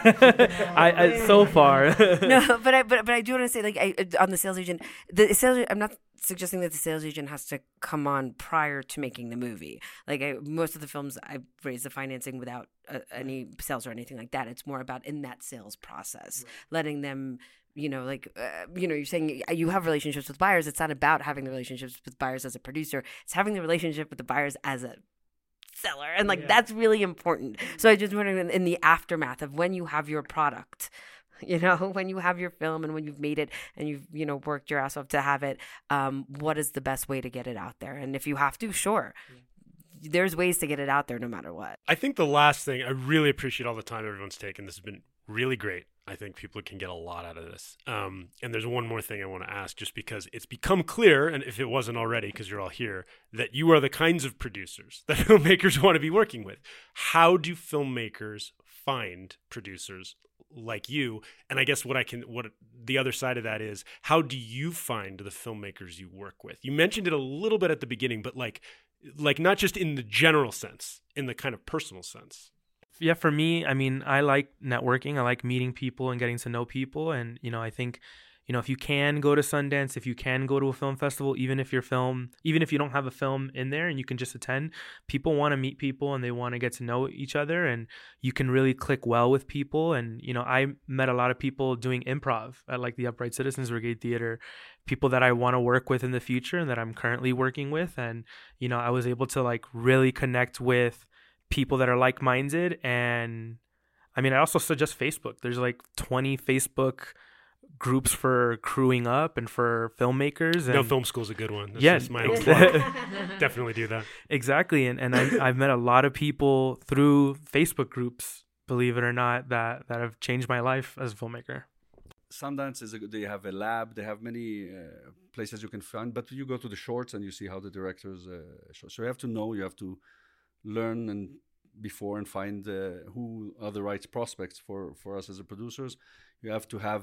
I, I so far. No, but I but but I do want to say, like, I, on the sales agent, the sales. I'm not suggesting that the sales agent has to come on prior to making the movie. Like, I, most of the films, I've raised the financing without uh, any sales or anything like that. It's more about in that sales process, right. letting them. You know, like, uh, you know, you're saying you have relationships with buyers. It's not about having the relationships with buyers as a producer. It's having the relationship with the buyers as a seller. And, like, yeah. that's really important. So I just wondering in, in the aftermath of when you have your product, you know, when you have your film and when you've made it and you've, you know, worked your ass off to have it, um, what is the best way to get it out there? And if you have to, sure. Yeah. There's ways to get it out there no matter what. I think the last thing, I really appreciate all the time everyone's taken. This has been really great. I think people can get a lot out of this. Um, and there's one more thing I want to ask, just because it's become clear, and if it wasn't already, because you're all here, that you are the kinds of producers that filmmakers want to be working with. How do filmmakers find producers like you? And I guess what I can, what the other side of that is, how do you find the filmmakers you work with? You mentioned it a little bit at the beginning, but like, like not just in the general sense, in the kind of personal sense. Yeah, for me, I mean, I like networking. I like meeting people and getting to know people. And, you know, I think, you know, if you can go to Sundance, if you can go to a film festival, even if your film, even if you don't have a film in there and you can just attend, people want to meet people and they want to get to know each other, and you can really click well with people. And, you know, I met a lot of people doing improv at like the Upright Citizens Brigade Theater, people that I want to work with in the future and that I'm currently working with. And, you know, I was able to like really connect with people that are like-minded. And I mean, I also suggest Facebook. There's like twenty Facebook groups for crewing up and for filmmakers. And No Film School is a good one. That's yeah, just my own plug. Definitely do that. Exactly. And and I, I've met a lot of people through Facebook groups, believe it or not, that, that have changed my life as a filmmaker. Sundance is a, they have a lab, they have many uh, places you can find, but you go to the shorts and you see how the directors uh, show. So you have to know, you have to learn and before and find uh, who are the right prospects for, for us as a producers. You have to have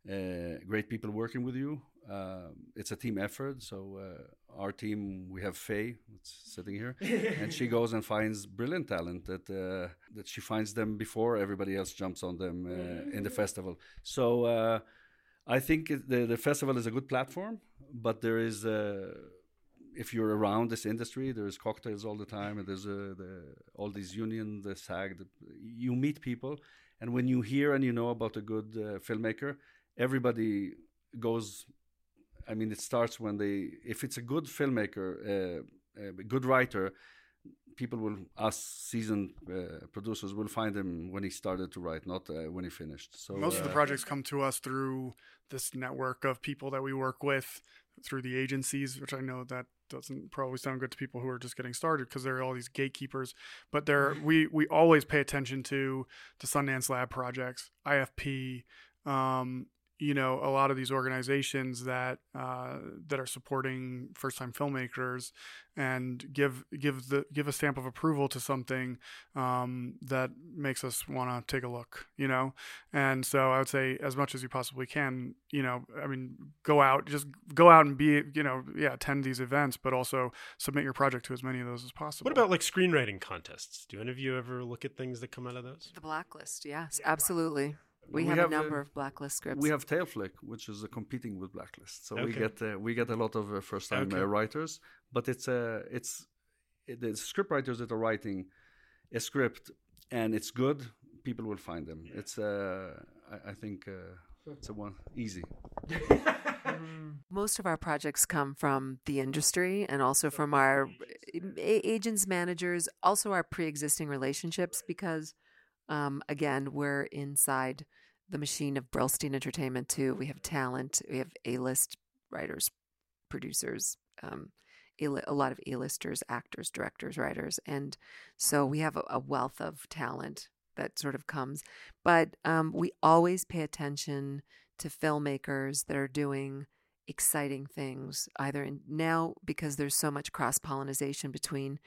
uh, great people working with you. Uh, it's a team effort. So uh, our team, we have Faye sitting here, and she goes and finds brilliant talent that uh, that she finds them before everybody else jumps on them uh, in the festival. So uh, I think it, the the festival is a good platform, but there is uh, if you're around this industry, there's cocktails all the time, and there's uh, the, all these union, the SAG. The, you meet people, and when you hear and you know about a good uh, filmmaker, everybody goes. I mean, it starts when they, if it's a good filmmaker, uh, a good writer, people will, us seasoned uh, producers will find him when he started to write, not uh, when he finished. So most uh, of the projects come to us through this network of people that we work with through the agencies, which I know that doesn't probably sound good to people who are just getting started because there are all these gatekeepers. But there, we we always pay attention to the Sundance Lab projects, I F P. Um, you know, a lot of these organizations that uh, that are supporting first-time filmmakers and give give the give a stamp of approval to something um, that makes us want to take a look, you know. And so I would say, as much as you possibly can, you know, I mean, go out, just go out and be, you know, yeah, attend these events, but also submit your project to as many of those as possible. What about like screenwriting contests? Do any of you ever look at things that come out of those? The blacklist, yes, absolutely. We, We have, have, a number uh, of blacklist scripts. we have Tailflick, which is uh, competing with Blacklist. So we Okay. get uh, we get a lot of uh, first-time Okay. uh, writers, but it's uh, it's it, the script writers that are writing a script and it's good. People will find them. It's uh, I, I think uh, it's a one easy. Most of our projects come from the industry and also from our a- agents, managers, also our pre-existing relationships because, um, again, we're inside the machine of Brillstein Entertainment too. We have talent. We have A-list writers, producers, um, A- a lot of A-listers, actors, directors, writers. And so we have a, a wealth of talent that sort of comes. But um, we always pay attention to filmmakers that are doing exciting things, either in now because there's so much cross-pollination between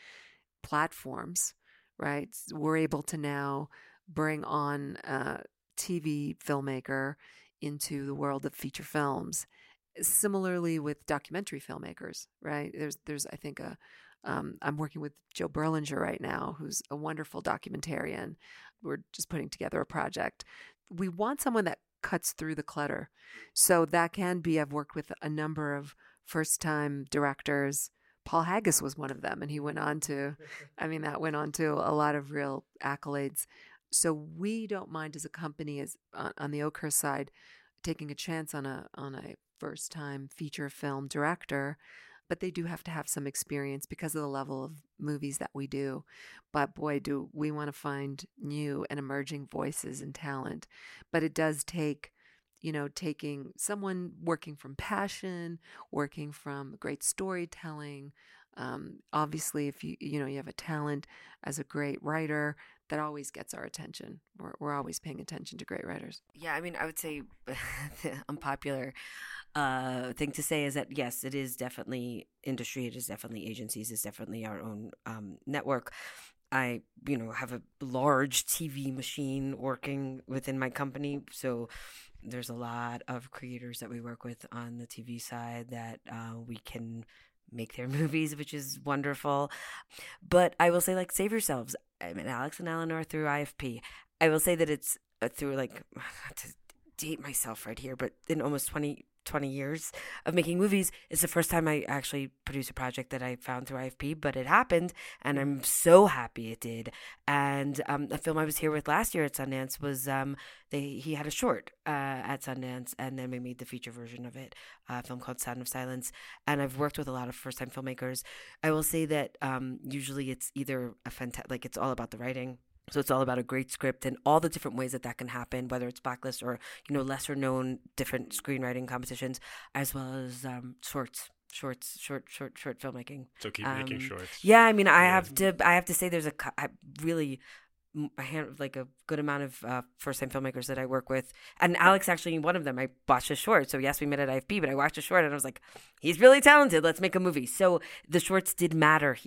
platforms, right? We're able to now bring on a T V filmmaker into the world of feature films. Similarly with documentary filmmakers, right? There's, there's, I think, a, um, I'm working with Joe Berlinger right now, who's a wonderful documentarian. We're just putting together a project. We want someone that cuts through the clutter. So that can be, I've worked with a number of first-time directors. Paul Haggis was one of them, and he went on to, I mean, that went on to a lot of real accolades. So we don't mind as a company, as on, on the Oakhurst side, taking a chance on a on a first-time feature film director, but they do have to have some experience because of the level of movies that we do. But boy, do we want to find new and emerging voices and talent. But it does take, you know, taking someone working from passion, working from great storytelling. Um, obviously, if you, you know, you have a talent as a great writer, that always gets our attention. We're, we're always paying attention to great writers. Yeah, I mean, I would say the unpopular uh, thing to say is that, yes, it is definitely industry. It is definitely agencies. It's definitely our own um, network. I, you know, have a large T V machine working within my company. So there's a lot of creators that we work with on the T V side that uh, we can make their movies, which is wonderful. But I will say, like, save yourselves. I mean, Alex and Eleanor through I F P. I will say that it's uh, through, like, not to date myself right here, but in almost twenty, twenty years of making movies, it's the first time I actually produced a project that I found through I F P, but it happened, and I'm so happy it did. And um, a film I was here with last year at Sundance was, um, they he had a short uh, at Sundance, and then we made the feature version of it, a film called Sound of Silence. And I've worked with a lot of first-time filmmakers. I will say that um, usually it's either a fantastic, like, it's all about the writing. So it's all about a great script and all the different ways that that can happen, whether it's Blacklist or, you know, lesser known different screenwriting competitions, as well as um, shorts, shorts, short, short, short filmmaking. So keep Um, making shorts. Yeah, I mean, I Yeah. have to, I have to say, there's a cou- I really, a hand, like a good amount of uh, first-time filmmakers that I work with, and Alex actually one of them. I watched a short, so yes, we met at I F P, but I watched a short and I was like, he's really talented. Let's make a movie. So the shorts did matter here.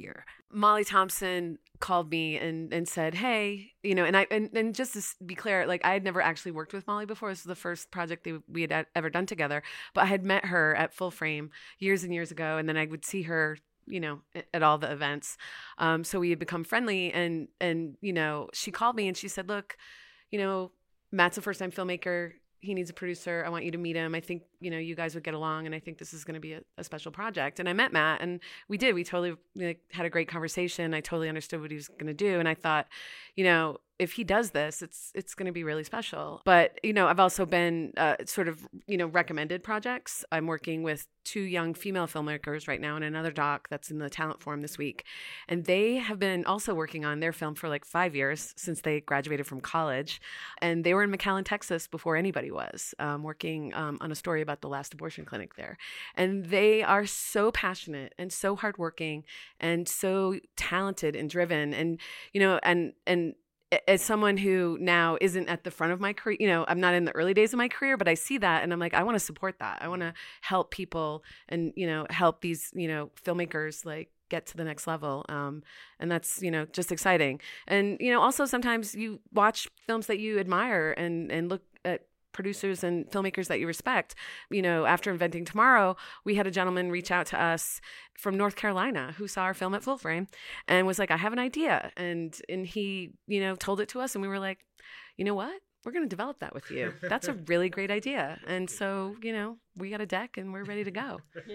Molly Thompson called me and, and said, hey, you know, and I and, and just to be clear, like I had never actually worked with Molly before. This was the first project that we had ever done together, but I had met her at Full Frame years and years ago, and then I would see her, you know, at all the events. Um, so we had become friendly, and and you know, she called me and she said, look, you know, Matt's a first-time filmmaker. He needs a producer. I want you to meet him. I think, you know, you guys would get along, and I think this is going to be a, a special project. And I met Matt, and we did. We totally like, had a great conversation. I totally understood what he was going to do. And I thought, you know, if he does this, it's it's going to be really special. But, you know, I've also been uh, sort of, you know, recommended projects. I'm working with two young female filmmakers right now in another doc that's in the talent forum this week. And they have been also working on their film for like five years since they graduated from college. And they were in McAllen, Texas before anybody was, um, working um, on a story about the last abortion clinic there. And they are so passionate and so hardworking and so talented and driven. And, you know, and, and, as someone who now isn't at the front of my career, you know, I'm not in the early days of my career, but I see that and I'm like, I want to support that. I want to help people and, you know, help these, you know, filmmakers like get to the next level. Um, and that's, you know, just exciting. And, you know, also sometimes you watch films that you admire and, and look at producers and filmmakers that you respect. You know, after Inventing Tomorrow, we had a gentleman reach out to us from North Carolina who saw our film at Full Frame and was like, I have an idea. And and he, you know, told it to us and we were like, you know what? We're going to develop that with you. That's a really great idea. And so, you know, we got a deck and we're ready to go.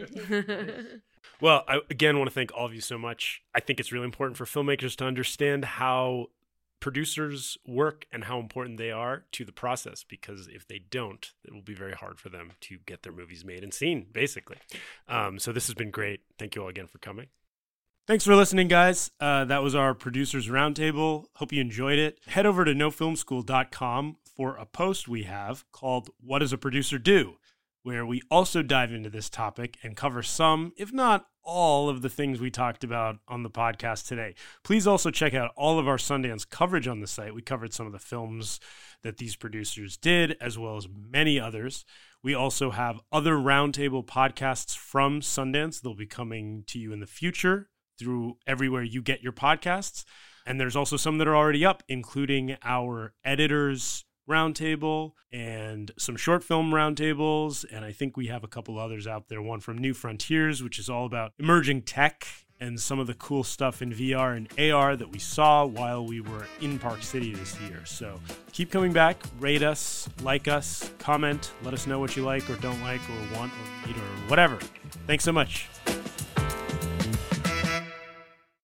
Well, I again want to thank all of you so much. I think it's really important for filmmakers to understand how producers work and how important they are to the process, because if they don't, it will be very hard for them to get their movies made and seen, basically. Um, so this has been great. Thank you all again for coming. Thanks for listening, guys. Uh, that was our Producers Roundtable. Hope you enjoyed it. Head over to no film school dot com for a post we have called What Does a Producer Do?, where we also dive into this topic and cover some, if not all, of the things we talked about on the podcast today. Please also check out all of our Sundance coverage on the site. We covered some of the films that these producers did, as well as many others. We also have other roundtable podcasts from Sundance. They'll be coming to you in the future through everywhere you get your podcasts. And there's also some that are already up, including our editors roundtable and some short film roundtables. And I think we have a couple others out there. One from New Frontiers, which is all about emerging tech and some of the cool stuff in V R and A R that we saw while we were in Park City this year. So keep coming back, rate us, like us, comment, let us know what you like or don't like or want or need or whatever. Thanks so much.